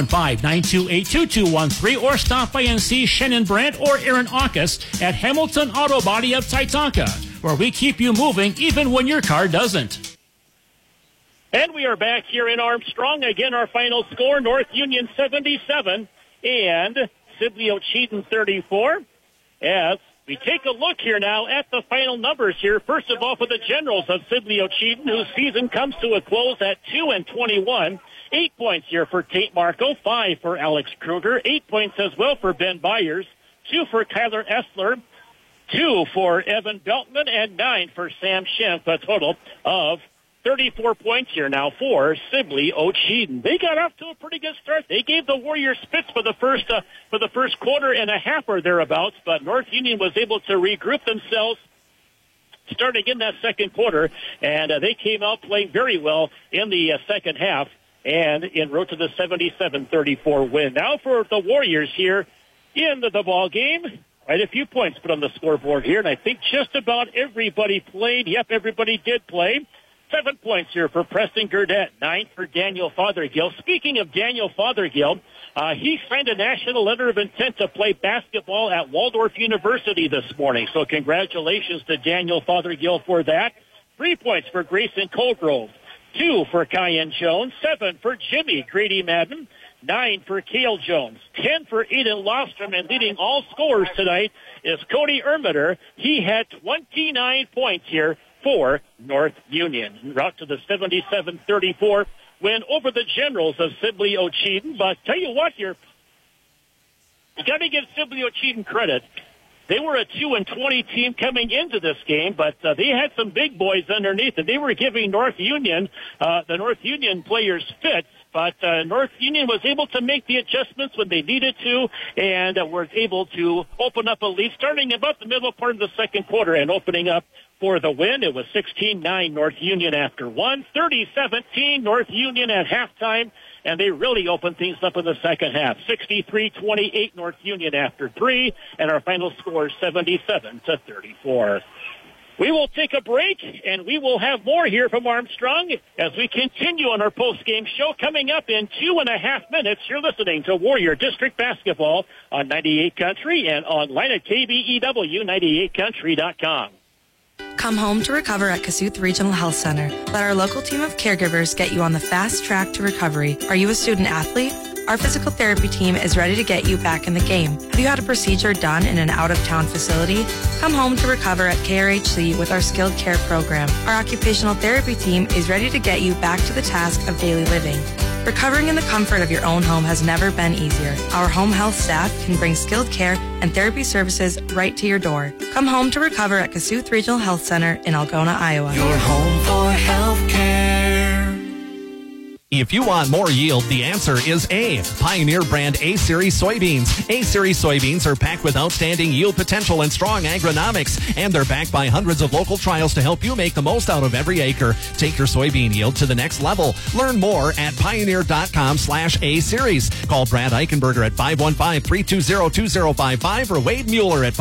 515-928-2213 or stop by and see Shannon Brandt or Aaron Aukus at Hamilton Auto Body of Titanca, where we keep you moving even when your car doesn't. And we are back here in Armstrong. Again, our final score, North Union 77 and Sibley Ocheyedan 34. As we take a look here now at the final numbers here. First of all, for the Generals of Sibley Ocheyedan, whose season comes to a close at 2-21. 8 points here for Tate Marco, 5 for Alex Kruger, 8 points as well for Ben Byers, 2 for Kyler Essler, 2 for Evan Beltman, and 9 for Sam Schimpf, a total of 34 points here now for Sibley Ocheyedan. They got off to a pretty good start. They gave the Warriors fits for the first quarter and a half or thereabouts, but North Union was able to regroup themselves starting in that second quarter, and they came out playing very well in the second half and en route to the 77-34 win. Now for the Warriors here in the ball game. Quite a few points put on the scoreboard here, and I think just about everybody played. Yep, everybody did play. 7 points here for Preston Gurdett, 9 for Daniel Fothergill. Speaking of Daniel Fothergill, he signed a national letter of intent to play basketball at Waldorf University this morning. So congratulations to Daniel Fothergill for that. 3 points for Grayson Colgrove, 2 for Kyan Jones, 7 for Jimmy Grady Madden, 9 for Cale Jones, 10 for Aiden Lofstrom, and leading all scorers tonight is Cody Ermiter. He had 29 points here for North Union. En route to the 77-34 win over the Generals of Sibley Ocheyedan. But tell you what here, you got to give Sibley Ocheyedan credit. They were a 2-20 team coming into this game, but they had some big boys underneath, and they were giving North Union, the North Union players fits. But North Union was able to make the adjustments when they needed to, and was able to open up a lead starting about the middle part of the second quarter and opening up for the win. It was 16-9 North Union after 1, 30-17 North Union at halftime, and they really opened things up in the second half. 63-28 North Union after 3, and our final score 77-34. We will take a break, and we will have more here from Armstrong as we continue on our post-game show. Coming up in 2.5 minutes, you're listening to Warrior District Basketball on 98 Country and online at KBEW98country.com. Come home to recover at Kasuth Regional Health Center. Let our local team of caregivers get you on the fast track to recovery. Are you a student athlete? Our physical therapy team is ready to get you back in the game. Have you had a procedure done in an out-of-town facility? Come home to recover at KRHC with our skilled care program. Our occupational therapy team is ready to get you back to the task of daily living. Recovering in the comfort of your own home has never been easier. Our home health staff can bring skilled care and therapy services right to your door. Come home to recover at Kasuth Regional Health Center in Algona, Iowa. Your home for health care. If you want more yield, the answer is A. Pioneer brand A-Series soybeans. A-Series soybeans are packed with outstanding yield potential and strong agronomics, and they're backed by hundreds of local trials to help you make the most out of every acre. Take your soybean yield to the next level. Learn more at pioneer.com/A-Series. Call Brad Eichenberger at 515-320-2055 or Wade Mueller at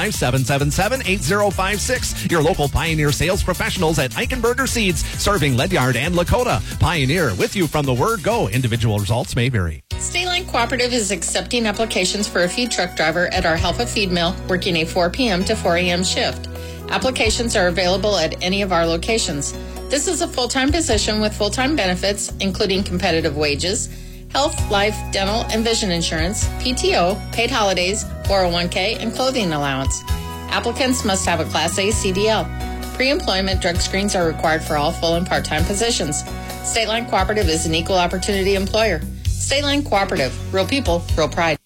515-777-8056. Your local Pioneer sales professionals at Eichenberger Seeds, serving Ledyard and Lakota. Pioneer, with you from the word go. Individual results may vary. State Line Cooperative is accepting applications for a feed truck driver at our Helfa feed mill, working a 4 p.m. to 4 a.m. shift. Applications are available at any of our locations. This is a full-time position with full-time benefits, including competitive wages, health, life, dental, and vision insurance, PTO, paid holidays, 401k, and clothing allowance. Applicants must have a Class A CDL. Pre-employment drug screens are required for all full and part-time positions. State Line Cooperative is an equal opportunity employer. State Line Cooperative. Real people, real pride.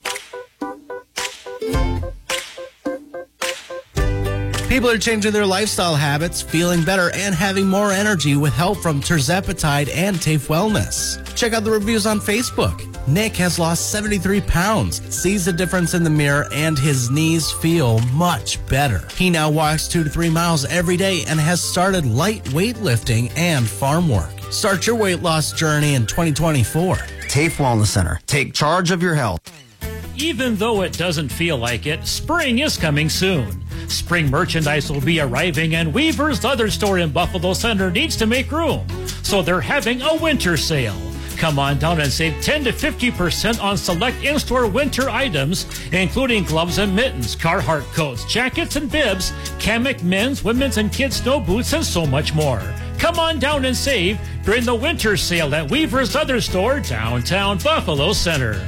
People are changing their lifestyle habits, feeling better, and having more energy with help from Tirzepatide and TAFE Wellness. Check out the reviews on Facebook. Nick has lost 73 pounds, sees the difference in the mirror, and his knees feel much better. He now walks 2 to 3 miles every day and has started light weightlifting and farm work. Start your weight loss journey in 2024. TAFE Wellness Center. Take charge of your health. Even though it doesn't feel like it, spring is coming soon. Spring merchandise will be arriving, and Weaver's Other Store in Buffalo Center needs to make room. So they're having a winter sale. Come on down and save 10 to 50% on select in-store winter items, including gloves and mittens, Carhartt coats, jackets and bibs, Kamek men's, women's, and kids' snow boots, and so much more. Come on down and save during the winter sale at Weaver's Other Store, downtown Buffalo Center.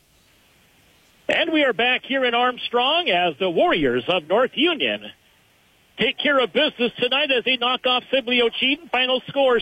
And we are back here in Armstrong as the Warriors of North Union take care of business tonight as they knock off Sibley Ocheyedan. Final score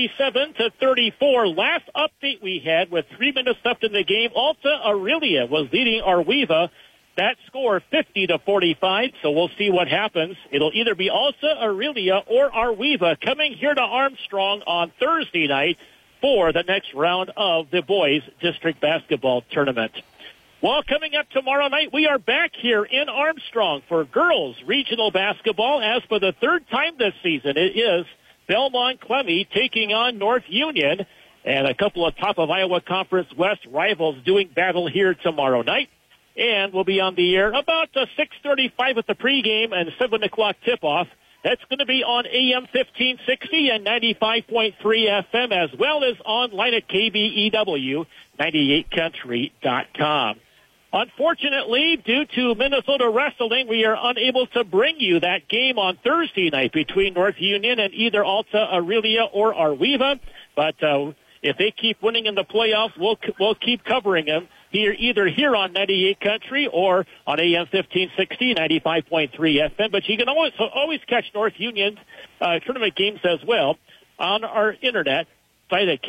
77-34. Last update we had with 3 minutes left in the game, Alta Aurelia was leading Arweva. That score 50-45. So we'll see what happens. It'll either be Alta Aurelia or Arweva coming here to Armstrong on Thursday night for the next round of the boys district basketball tournament. Well, coming up tomorrow night, we are back here in Armstrong for girls regional basketball. As for the third time this season, it is Belmont Clemmy taking on North Union, and a couple of top of Iowa Conference West rivals doing battle here tomorrow night. And we'll be on the air about 6:35 at the pregame and 7 o'clock tip-off. That's going to be on AM 1560 and 95.3 FM, as well as online at KBEW 98country.com. Unfortunately, due to Minnesota wrestling, we are unable to bring you that game on Thursday night between North Union and either Alta Aurelia or Arweva. But if they keep winning in the playoffs, we'll keep covering them here, either here on 98 Country or on AM 1560, 95.3 FM. But you can always catch North Union's tournament games as well on our internet site at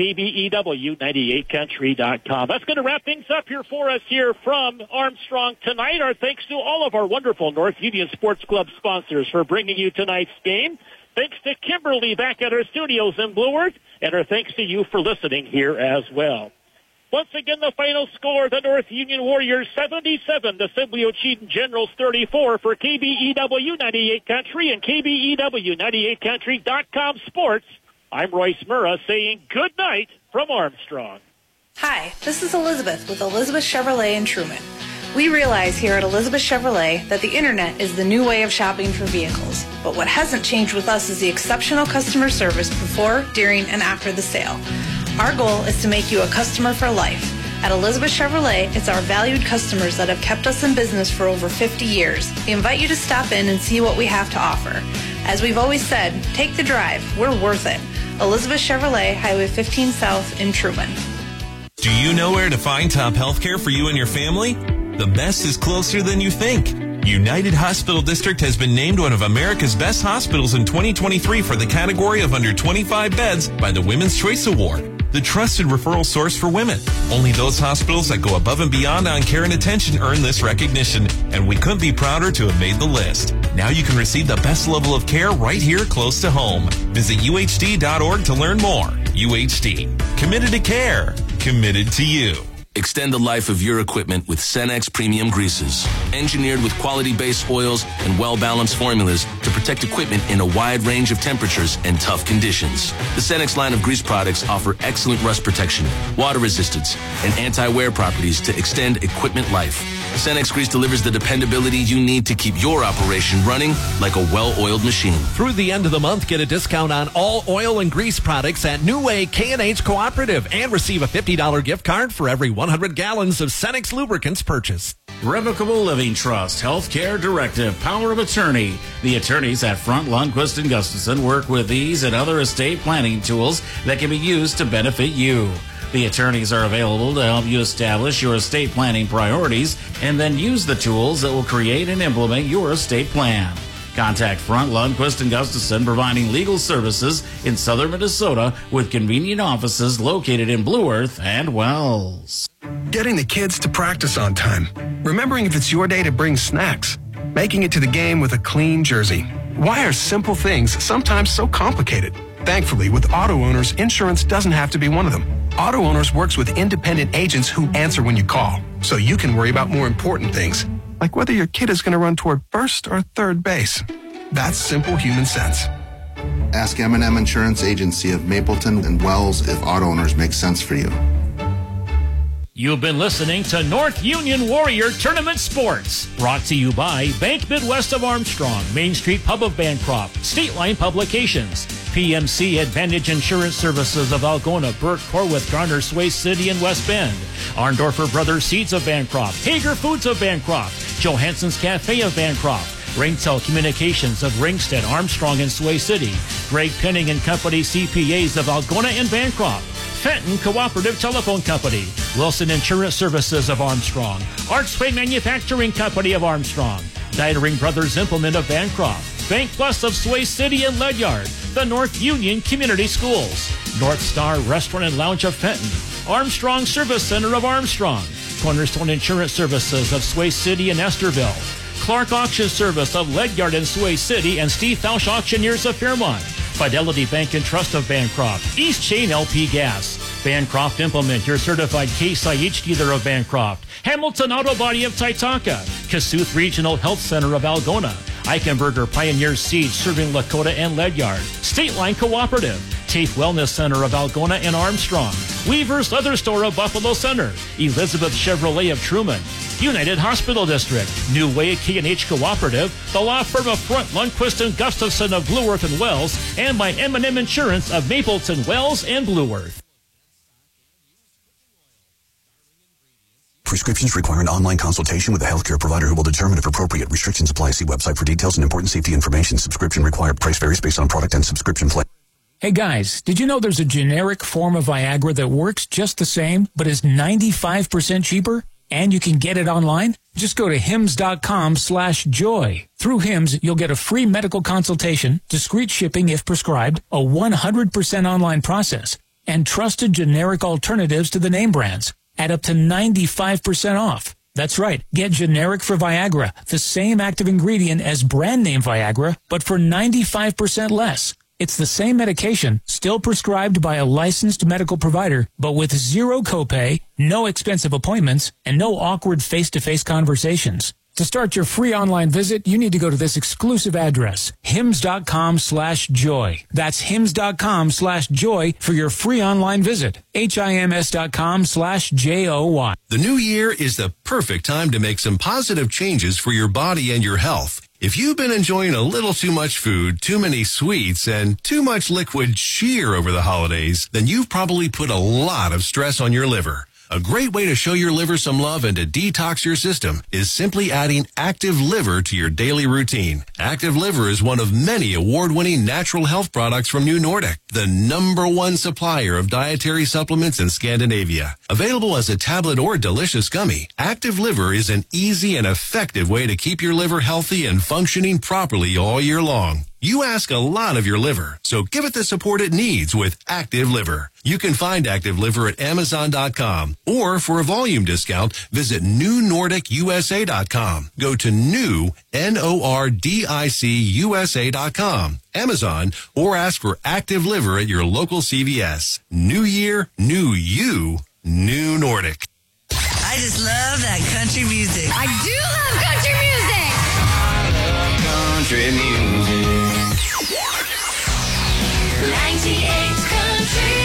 KBEW98country.com. That's going to wrap things up here for us here from Armstrong tonight. Our thanks to all of our wonderful North Union Sports Club sponsors for bringing you tonight's game. Thanks to Kimberly back at our studios in Blue Earth, and our thanks to you for listening here as well. Once again, the final score, the North Union Warriors 77, the Sibley Ocheyedan Generals 34 for KBEW 98 Country and KBEW 98country.com sports. I'm Royce Murrah saying good night from Armstrong. Hi, this is Elizabeth with Elizabeth Chevrolet in Truman. We realize here at Elizabeth Chevrolet that the internet is the new way of shopping for vehicles. But what hasn't changed with us is the exceptional customer service before, during, and after the sale. Our goal is to make you a customer for life. At Elizabeth Chevrolet, it's our valued customers that have kept us in business for over 50 years. We invite you to stop in and see what we have to offer. As we've always said, take the drive. We're worth it. Elizabeth Chevrolet, Highway 15 South in Truman. Do you know where to find top healthcare for you and your family? The best is closer than you think. United Hospital District has been named one of America's best hospitals in 2023 for the category of under 25 beds by the Women's Choice Award, the trusted referral source for women. Only those hospitals that go above and beyond on care and attention earn this recognition, and we couldn't be prouder to have made the list. Now you can receive the best level of care right here close to home. Visit UHD.org to learn more. UHD. Committed to care. Committed to you. Extend the life of your equipment with Cenex Premium Greases. Engineered with quality-based oils and well-balanced formulas to protect equipment in a wide range of temperatures and tough conditions. The Cenex line of grease products offer excellent rust protection, water resistance, and anti-wear properties to extend equipment life. Cenex Grease delivers the dependability you need to keep your operation running like a well-oiled machine. Through the end of the month, get a discount on all oil and grease products at New Way K&H Cooperative and receive a $50 gift card for every 100 gallons of Cenex lubricants purchased. Revocable Living Trust, Healthcare Directive, Power of Attorney. The attorneys at Front, Lundquist, and Gustafson work with these and other estate planning tools that can be used to benefit you. The attorneys are available to help you establish your estate planning priorities and then use the tools that will create and implement your estate plan. Contact Front, Lundquist, and Gustafson, providing legal services in southern Minnesota with convenient offices located in Blue Earth and Wells. Getting the kids to practice on time. Remembering if it's your day to bring snacks. Making it to the game with a clean jersey. Why are simple things sometimes so complicated? Thankfully, with auto owners, insurance doesn't have to be one of them. Auto Owners works with independent agents who answer when you call, so you can worry about more important things, like whether your kid is going to run toward first or third base. That's simple human sense. Ask M&M Insurance Agency of Mapleton and Wells if auto owners make sense for you. You've been listening to North Union Warrior Tournament Sports, brought to you by Bank Midwest of Armstrong, Main Street Pub of Bancroft, State Line Publications, PMC Advantage Insurance Services of Algona, Burke, Corwith, Garner, Sway City, and West Bend, Arndorfer Brothers Seeds of Bancroft, Hager Foods of Bancroft, Johansson's Cafe of Bancroft, Ringtel Communications of Ringsted, Armstrong, and Sway City, Greg Penning and Company CPAs of Algona and Bancroft, Fenton Cooperative Telephone Company, Wilson Insurance Services of Armstrong, Archway Manufacturing Company of Armstrong, Dietering Brothers Implement of Bancroft, Bank Plus of Sway City and Ledyard, the North Union Community Schools, North Star Restaurant and Lounge of Fenton, Armstrong Service Center of Armstrong, Cornerstone Insurance Services of Sway City and Esterville, Clark Auction Service of Ledyard and Sway City, and Steve Fausch Auctioneers of Fairmont, Fidelity Bank and Trust of Bancroft, East Chain LP Gas, Bancroft Implement, your certified Case IH dealer of Bancroft, Hamilton Auto Body of Taitaka, Kasuth Regional Health Center of Algona, Eichenberger Pioneer Seeds serving Lakota and Ledyard, State Line Cooperative, TAFE Wellness Center of Algona and Armstrong, Weaver's Leather Store of Buffalo Center, Elizabeth Chevrolet of Truman, United Hospital District, New Way K&H Cooperative, the law firm of Front, Lundquist and Gustafson of Blue Earth and Wells, and by M&M Insurance of Mapleton, Wells, and Blue Earth. Prescriptions require an online consultation with a healthcare provider who will determine if appropriate. Restrictions apply. See website for details and important safety information. Subscription required. Price varies based on product and subscription plan. Hey guys, did you know there's a generic form of Viagra that works just the same, but is 95% cheaper? And you can get it online? Just go to hims.com/joy. Through Hims, you'll get a free medical consultation, discreet shipping if prescribed, a 100% online process, and trusted generic alternatives to the name brands at up to 95% off. That's right. Get generic for Viagra, the same active ingredient as brand name Viagra, but for 95% less. It's the same medication, still prescribed by a licensed medical provider, but with zero copay, no expensive appointments, and no awkward face-to-face conversations. To start your free online visit, you need to go to this exclusive address, hims.com/joy. That's hims.com/joy for your free online visit. HIMS.com/JOY. The new year is the perfect time to make some positive changes for your body and your health. If you've been enjoying a little too much food, too many sweets, and too much liquid cheer over the holidays, then you've probably put a lot of stress on your liver. A great way to show your liver some love and to detox your system is simply adding Active Liver to your daily routine. Active Liver is one of many award-winning natural health products from New Nordic, the #1 supplier of dietary supplements in Scandinavia. Available as a tablet or delicious gummy, Active Liver is an easy and effective way to keep your liver healthy and functioning properly all year long. You ask a lot of your liver, so give it the support it needs with Active Liver. You can find Active Liver at Amazon.com, or for a volume discount, visit NewNordicUSA.com. Go to NordicUSA.com, Amazon, or ask for Active Liver at your local CVS. New year, new you, New Nordic. I just love that country music. I do love country music. I love country music. 98 Country.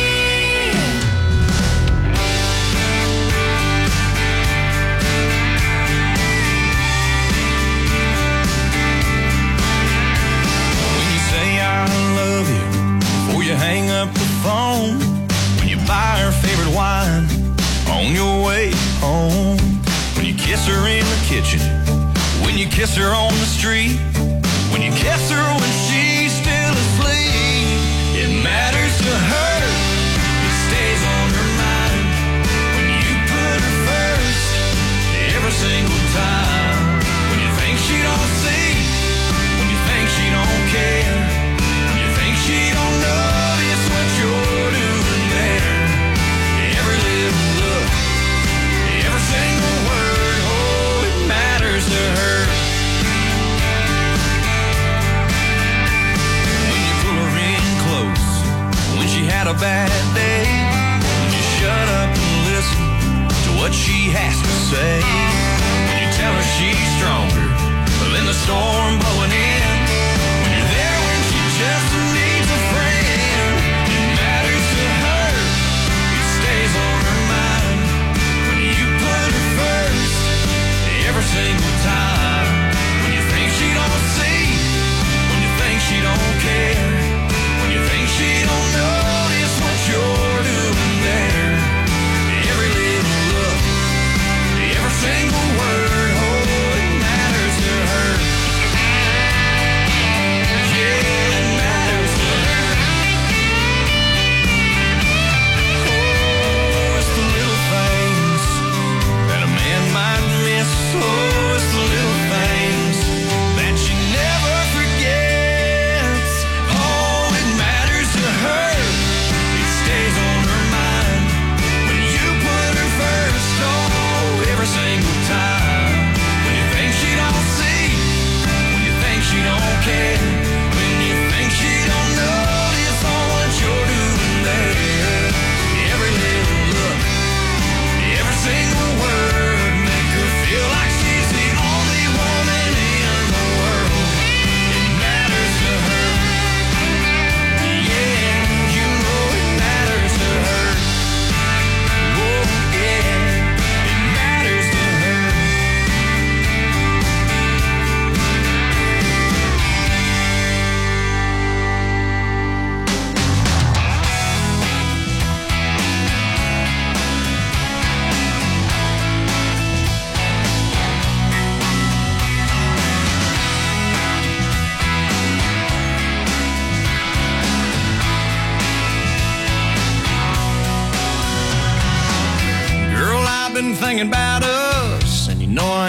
When you say I love you before you hang up the phone, when you buy her favorite wine on your way home, when you kiss her in the kitchen, when you kiss her on the street, when you kiss her when she's still asleep, it matters to her, it stays on her mind, when you put her first, every single time, when you think she don't see, when you think she don't care, when you think she don't notice what you're doing there, every little look, every single word, oh, it matters to her. Had a bad day, when you shut up and listen to what she has to say, when you tell her she's stronger than the storm blowing in, when you're there when she just needs a friend, it matters to her, it stays on her mind,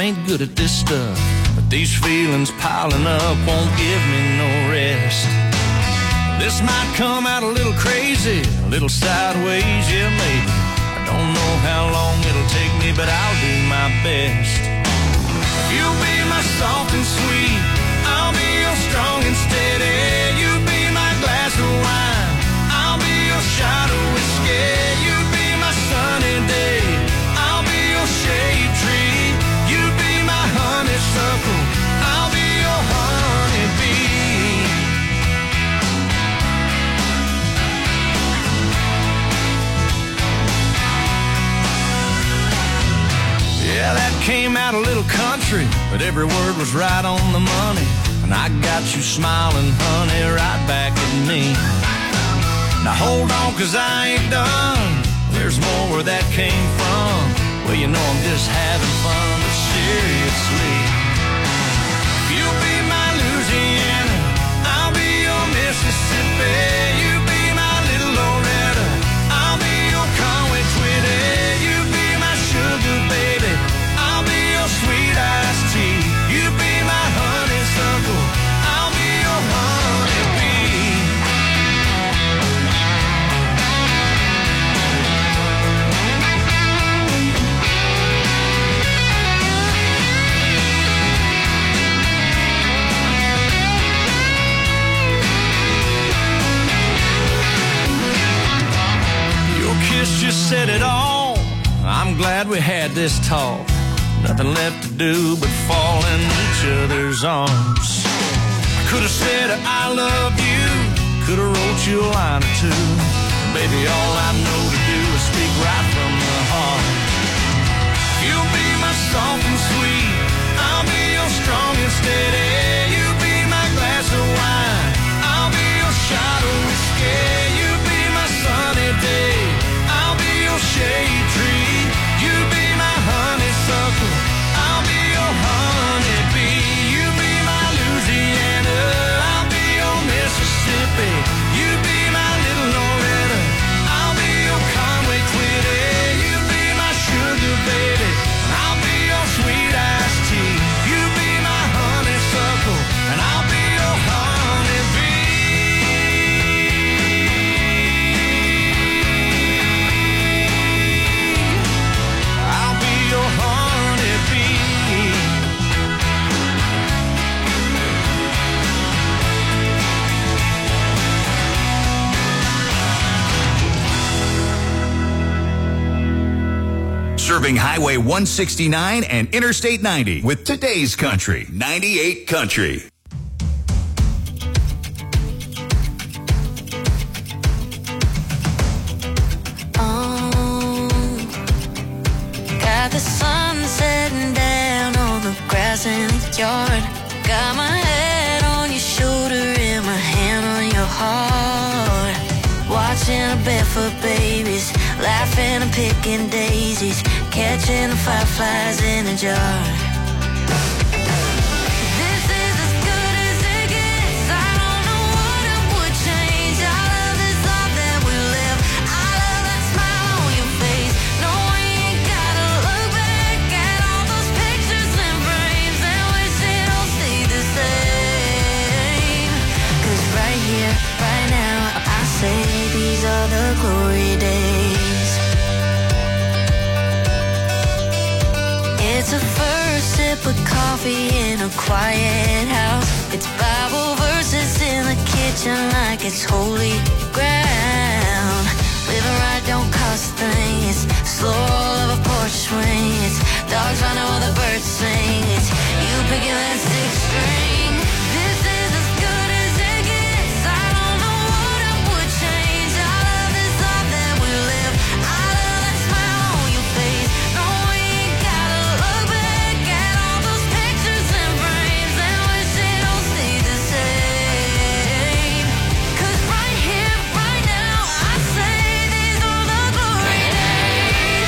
ain't good at this stuff, but these feelings piling up won't give me no rest. This might come out a little crazy, a little sideways, yeah, maybe. I don't know how long it'll take me, but I'll do my best. You'll be my soft and sweet, I'll be your strong and steady. You be my glass of wine, I'll be your shot of whiskey. You be my sunny day, I'll be your shade tree. You be my honeysuckle, I'll be your honeybee. Yeah, that came out a little country, but every word was right on the money. And I got you smiling, honey, right back at me. Now hold on, 'cause I ain't done. There's more where that came from. Well, you know I'm just having fun, but seriously. You'll be my Louisiana, I'll be your Mississippi. You be my little Loretta, I'll be your Conway Twitty. You be my sugar baby, I'll be your sweet iced tea. You be my honeysuckle, I'll be your honeybee. Your kiss just said it all. I'm glad we had this talk. Nothing left to do but fall in each other's arms. I could have said I love you, could have wrote you a line or two. Baby, all I know to do is speak right from the heart. You'll be my soft and sweet, I'll be your strong and steady. You be my glass of wine, I'll be your shot of whiskey. You be my sunny day, I'll be your shade tree. You be my honeysuckle, I'll be your honeybee. You be my Louisiana, I'll be your Mississippi. You be my little Loretta, I'll be your Conway Twitty. You be my sugar baby, I'll be your sweet iced tea. You be my honeysuckle, and I'll be your honeybee. I'll be your honeybee. Serving Highway 169 and Interstate 90 with today's country, 98 Country. Got the sun setting down on the grass in the yard. Got my head on your shoulder and my hand on your heart. Watching the barefoot babies, laughing and picking daisies, catching the fireflies in a jar. This is as good as it gets. I don't know what I would change. I love this life that we live. I love that smile on your face. No, we ain't gotta look back at all those pictures and frames and wish it all stayed the same. 'Cause right here, right now, I say these are the glory days. It's a first sip of coffee in a quiet house. It's Bible verses in the kitchen like it's holy ground. Living right don't cost a thing. It's slow roll of a porch swing. It's dogs running while the birds sing. It's you picking that sixth string. This is as good as it gets. I don't know what I would change. I love this life that we live. I love that smile on your face. No, we ain't gotta look back at all those pictures and frames and wish it all stayed the same. 'Cause right here, right now, I say these are the glory days.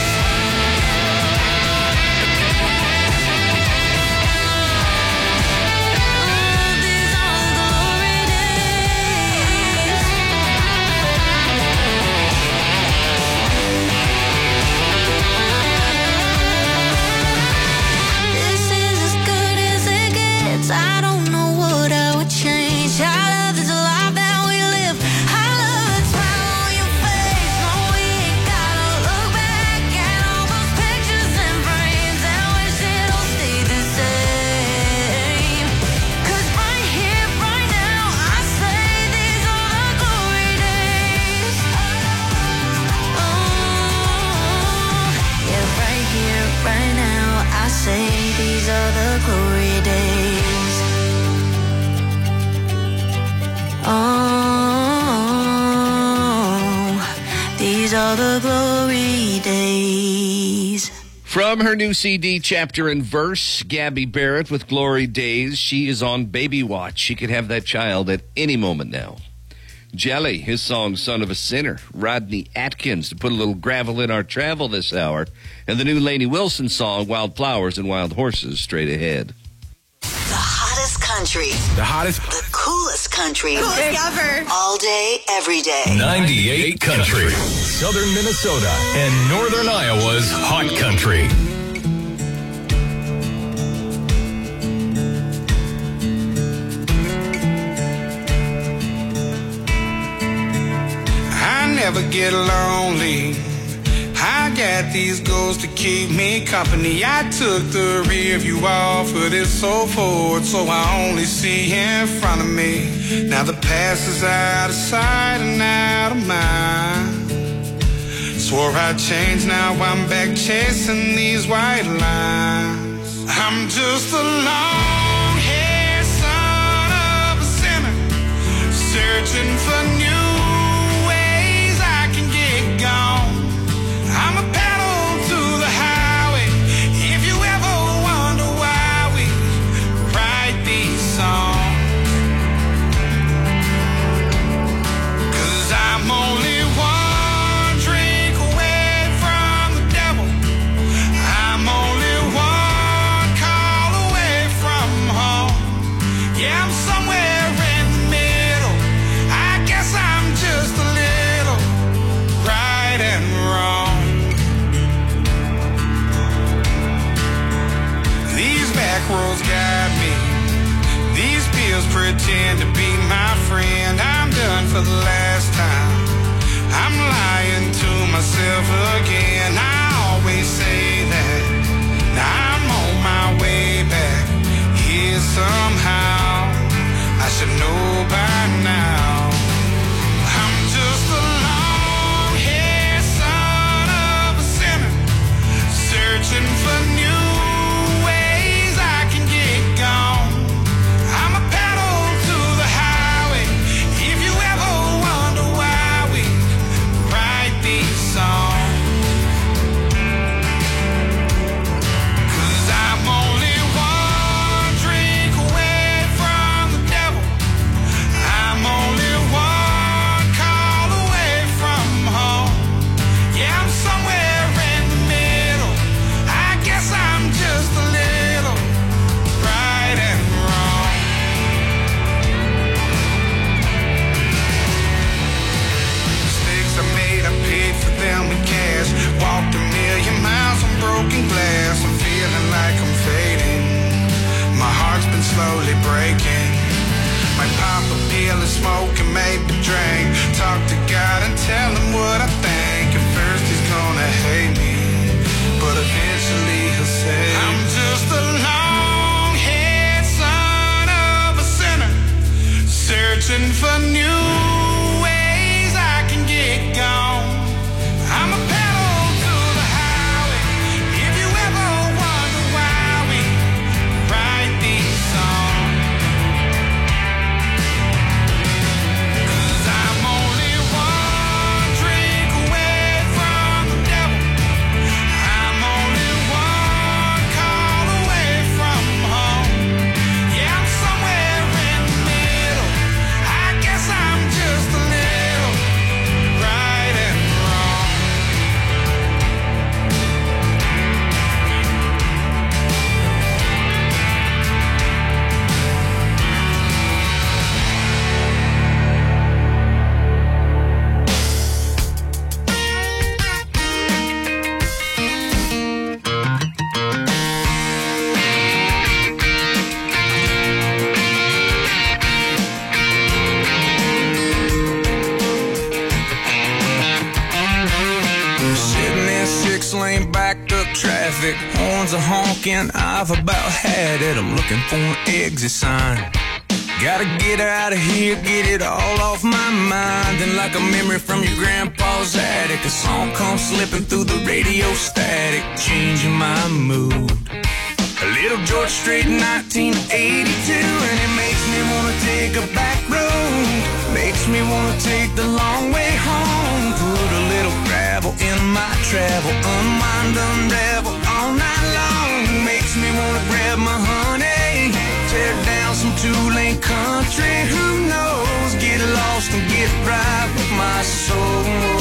all the glory days. From her new CD, Chapter and Verse, Gabby Barrett with Glory Days. She is on baby watch. She could have that child at any moment now. Jelly, his song, Son of a Sinner. Rodney Atkins, to put a little gravel in our travel this hour. And the new Lainey Wilson song, Wild Flowers and Wild Horses, straight ahead. The hottest country. The hottest. The coolest country. Coolest ever. All day, every day. 98 Country. Southern Minnesota and Northern Iowa's hot country. I never get lonely. I got these goals to keep me company. I took the rear view off of this old Ford, so I only see in front of me. Now the past is out of sight and out of mind. Swore I'd change, now I'm back chasing these white lines. I'm just a long-haired son of a sinner, searching for new ways I can get gone. I'm a pedal to the highway. If you ever wonder why we write these songs, 'cause I'm only one drink away from the devil. I'm only one call away from home. Yeah, I'm somewhere in the middle. I guess I'm just a little right and wrong. Back roads got me. These pills pretend to be my friend. I'm done for the last time. I'm lying to myself again. I always say that. Now I'm on my way back here somehow. I should know by now. I'm just a long-haired son of a sinner, searching for new. I'm a pedal to the highway. If you ever wonder why we write these songs, 'cause I'm only one drink away from the devil. I'm only one call away from home. Yeah, I'm somewhere in the middle. I guess I'm just a little right and wrong. Mistakes I made, I paid for them in cash. Walked a million miles on broken glass. I'm feeling like I'm fading. My heart's been slowly breaking. Might pop a pill and smoke and maybe drink. Talk to God and tell him what I think. At first he's gonna hate me, but eventually he'll say, I'm just a long-haired son of a sinner, searching for new ways I can get gone. I'm a pedal to the highway. If you ever wonder why we write these songs, 'cause I'm only one drink away from the devil. I'm only one call away from home. Yeah, I'm somewhere in the middle. I guess I'm just a little right and wrong. Sitting in 6-lane backed up traffic, horns are honking, I've about had it. I'm looking for an exit sign. Gotta get out of here, get it all off my mind. And like a memory from your grandpa's attic, a song comes slipping through the radio static, changing my mood. A little George Strait, 1982, and it makes me wanna take a back road. Makes me wanna take the long way home. Put a little grass soul.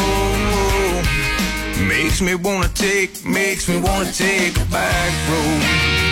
Makes me wanna take a back road.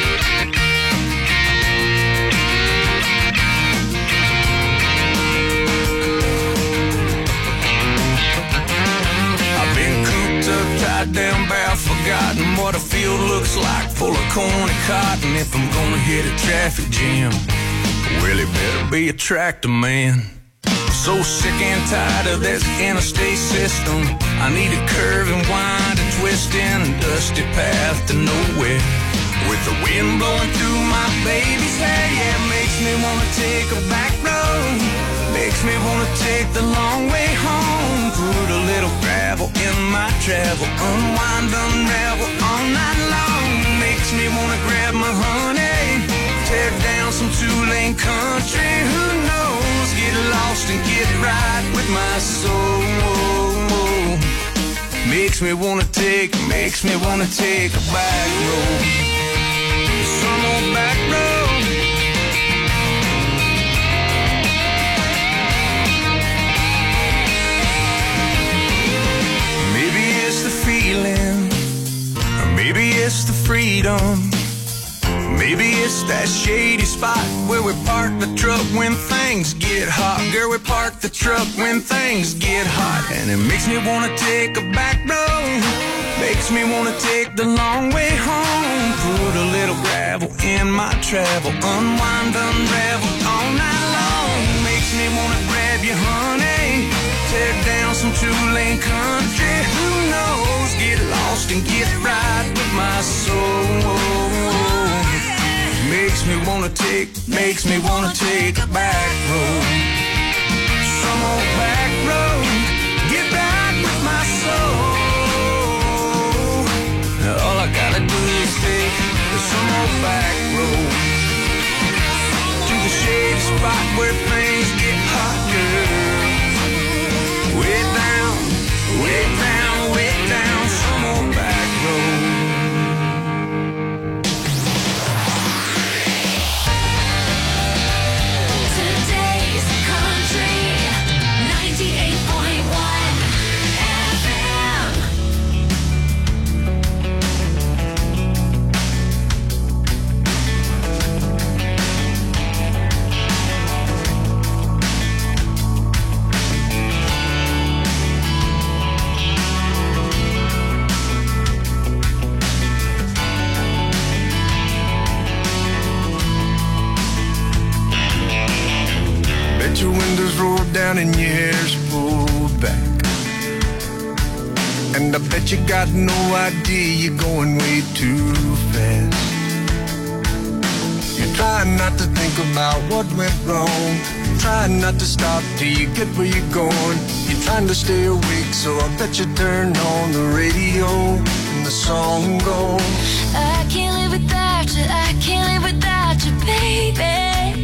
I've been cooped up, tied down, bad, forgotten what a field looks like, full of corn and cotton. If I'm gonna hit a traffic jam, well, it better be a tractor man. So sick and tired of this interstate system. I need a curve and wind and twist in a dusty path to nowhere. With the wind blowing through my baby's hair, yeah, makes me wanna take a back road. Makes me wanna take the long way home. Put a little gravel in my travel, unwind, unravel all night long. Makes me wanna grab my honey, tear down some two-lane country. Who knows? Get lost and get right with my soul. Makes me wanna take a back road. Some old back road. Maybe it's the feeling, or maybe it's the freedom. Maybe it's that shady spot where we park the truck when things get hot. Girl, we park the truck when things get hot. And it makes me wanna take a back road. Makes me wanna take the long way home. Put a little gravel in my travel, unwind, unravel all night long. Makes me wanna grab you, honey, tear down some two-lane country. Who knows? Get lost and get right with my soul. Makes me wanna take a back road. Some old back road. Get back with my soul. All I gotta do is take some old back road to the shady spot where things get hot, girl. Way down, way down, way down, some old back road. Your windows rolled down and your hair's pulled back. And I bet you got no idea you're going way too fast. You're trying not to think about what went wrong. You're trying not to stop till you get where you're going. You're trying to stay awake, so I bet you turn on the radio and the song goes, I can't live without you, I can't live without you, baby.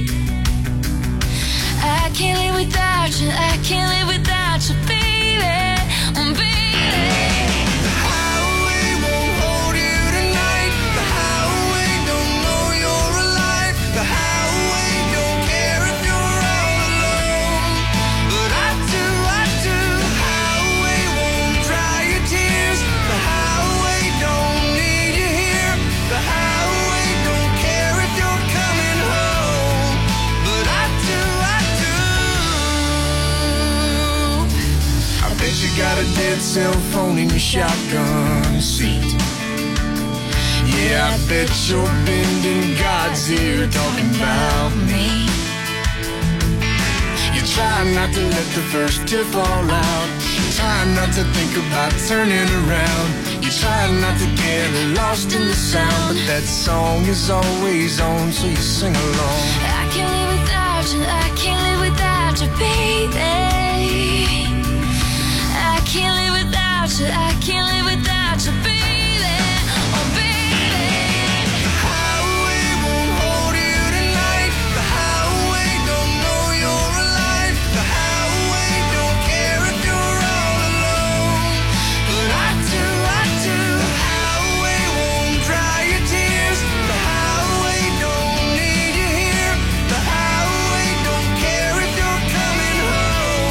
I can't live without you, I can't live without you, baby, baby. The highway won't hold you tonight. The highway don't know you're alive. The highway don't care if you're all alone. But I do. The highway won't dry your tears. The highway don't need you here. The highway don't care if you're coming home. But I do. I bet you got a dead cell phone in your shotgun seat. Yeah, I bet you're bending God's ear talking about me. You try not to let the first tear fall out. You try not to think about turning around. You try not to get lost in the sound. But that song is always on, so you sing along. I can't live without you, I can't live without you, baby. I can't live without you, I can't live without you, baby, baby. The highway won't hold you tonight. The highway don't know you're alive. The highway don't care if you're all alone. But I do. The highway won't dry your tears. The highway don't need you here. The highway don't care if you're coming home.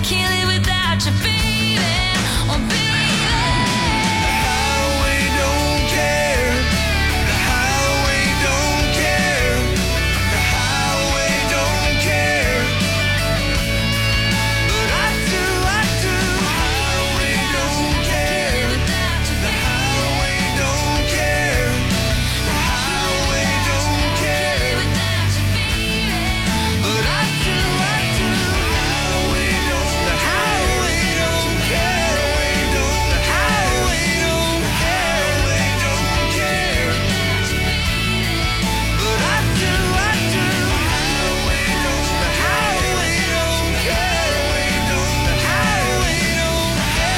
can't live without you, baby. Oh, baby. The highway don't care. The highway don't care. The highway don't care. But I do. The highway don't care. The highway don't care. The highway don't care. But I do. The highway don't care. The highway don't care. But I do. The highway don't care. The highway don't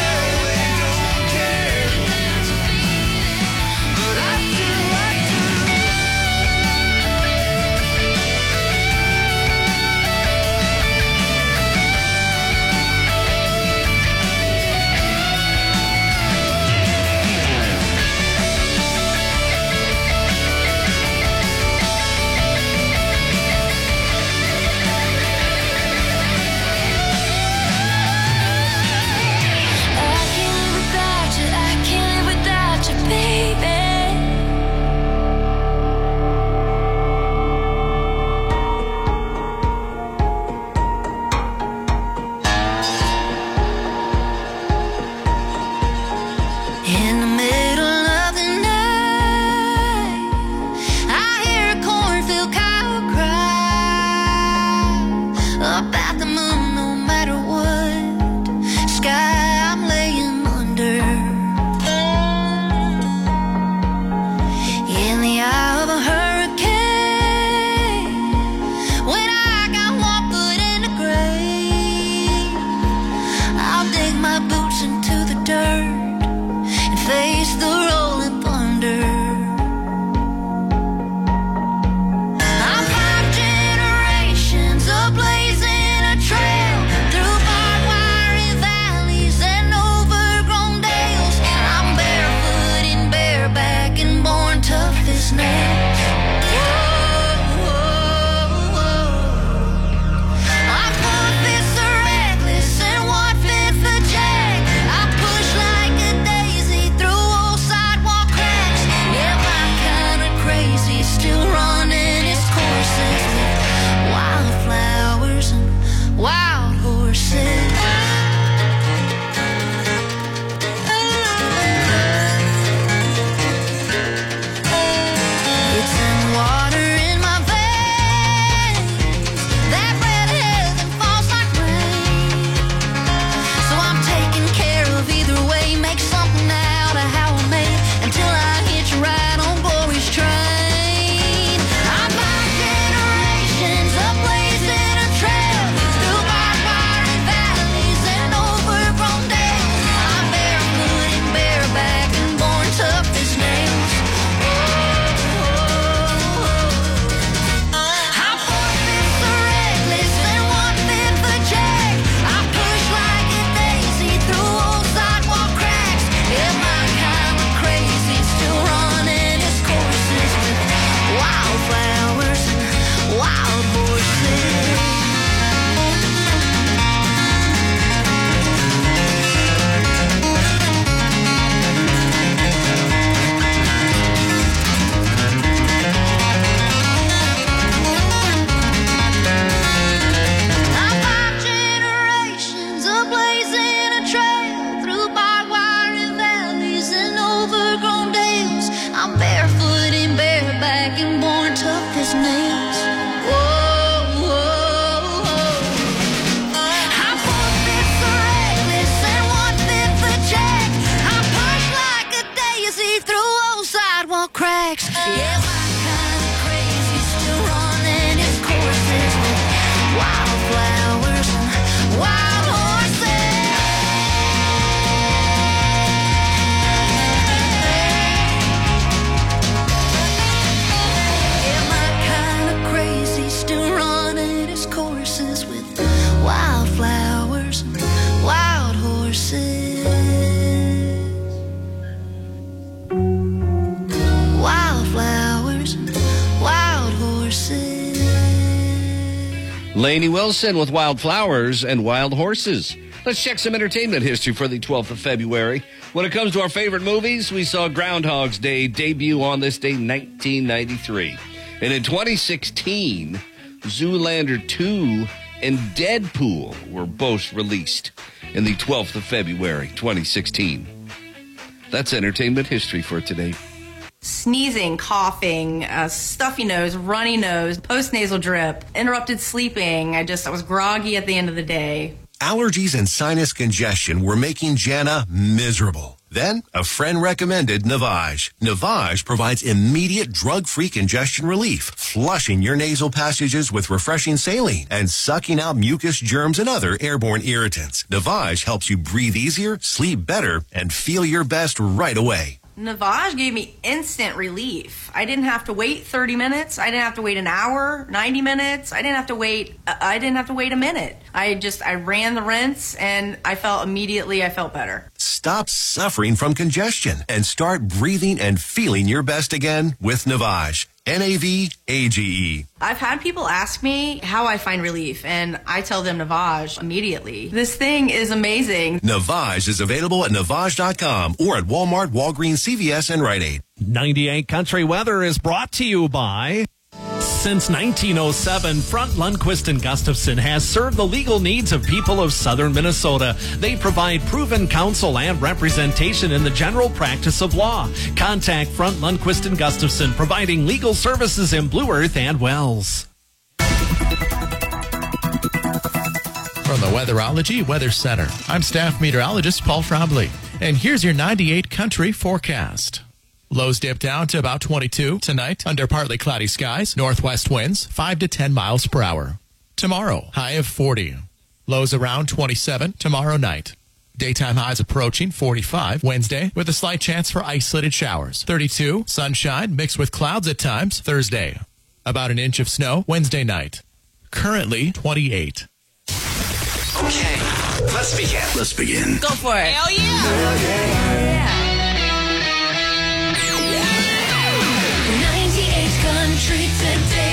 care. But I do. I can't live without you, baby. In the middle of the night, I hear a cornfield cow cry about the moon. No matter what sky I'm laying under, in the eye of a hurricane, when I got one foot in the grave, I'll dig my boots into the dirt and face the rolling thunder. I'm 5 generations of blazing a trail through barbed wire and valleys and overgrown dales. I'm barefoot and bareback and born tough as nails. I'm 1 fit for reckless and 1 fit for jack. I push like a daisy through old sidewalk cracks. Yeah, my kind of crazy, still running its courses with wildflowers and wild horses. It's in water in my veins, that red heaven falls like rain. So I'm taking care of either way, make something out of how I made until I hit you right on glory's train. I'm 5 generations of blazing a trail through barbed wire and valleys and overgrown dales. I'm barefoot and bareback and born tough as nails. I'm 4 fit for reckless and 1 fit for jack. I push like a daisy through old sidewalk cracks. Yeah, my kind of crazy, still running its courses with wildflowers and wild horses. I'm 5 generations of blazing a trail through barbed wire and valleys and overgrown dales. I'm barefoot and bareback and born tough as nails. Whoa, whoa, whoa. I'm 4 fit for reckless and 1 fit for jack. I push like a daisy through old sidewalk cracks. Yeah, my kind of crazy, still running its courses with wildflowers and wild horses. Yeah, my kind of crazy, still running its courses with wildflowers and wild horses. Wildflowers and wild horses. Lainey Wilson with Wild Flowers and Wild Horses. Let's check some entertainment history for the 12th of February. When it comes to our favorite movies, we saw Groundhog's Day debut on this day, 1993. And in 2016, Zoolander 2 and Deadpool were both released in the 12th of February, 2016. That's entertainment history for today. Sneezing, coughing, stuffy nose, runny nose, postnasal drip, interrupted sleeping. I was groggy at the end of the day. Allergies and sinus congestion were making Jana miserable. Then, a friend recommended Navage. Navage provides immediate drug-free congestion relief, flushing your nasal passages with refreshing saline and sucking out mucus, germs, and other airborne irritants. Navage helps you breathe easier, sleep better, and feel your best right away. Navage gave me instant relief. I didn't have to wait 30 minutes. I didn't have to wait an hour, 90 minutes. I didn't have to wait a minute. I ran the rinse and I felt better. Stop suffering from congestion and start breathing and feeling your best again with Navage. Navage. I've had people ask me how I find relief, and I tell them Navage immediately. This thing is amazing. Navage is available at Navage.com or at Walmart, Walgreens, CVS, and Rite Aid. 98 Country Weather is brought to you by... Since 1907, Front Lundquist and Gustafson has served the legal needs of people of southern Minnesota. They provide proven counsel and representation in the general practice of law. Contact Front Lundquist and Gustafson, providing legal services in Blue Earth and Wells. From the Weatherology Weather Center, I'm staff meteorologist Paul Trombley, and here's your 98 Country forecast. Lows dip down to about 22 tonight under partly cloudy skies. Northwest winds 5 to 10 miles per hour. Tomorrow, high of 40. Lows around 27 tomorrow night. Daytime highs approaching 45 Wednesday with a slight chance for isolated showers. 32, sunshine mixed with clouds at times Thursday. About an inch of snow Wednesday night. Currently 28. Okay, let's begin. Go for it. Hell yeah. Hell yeah. 98 Country today.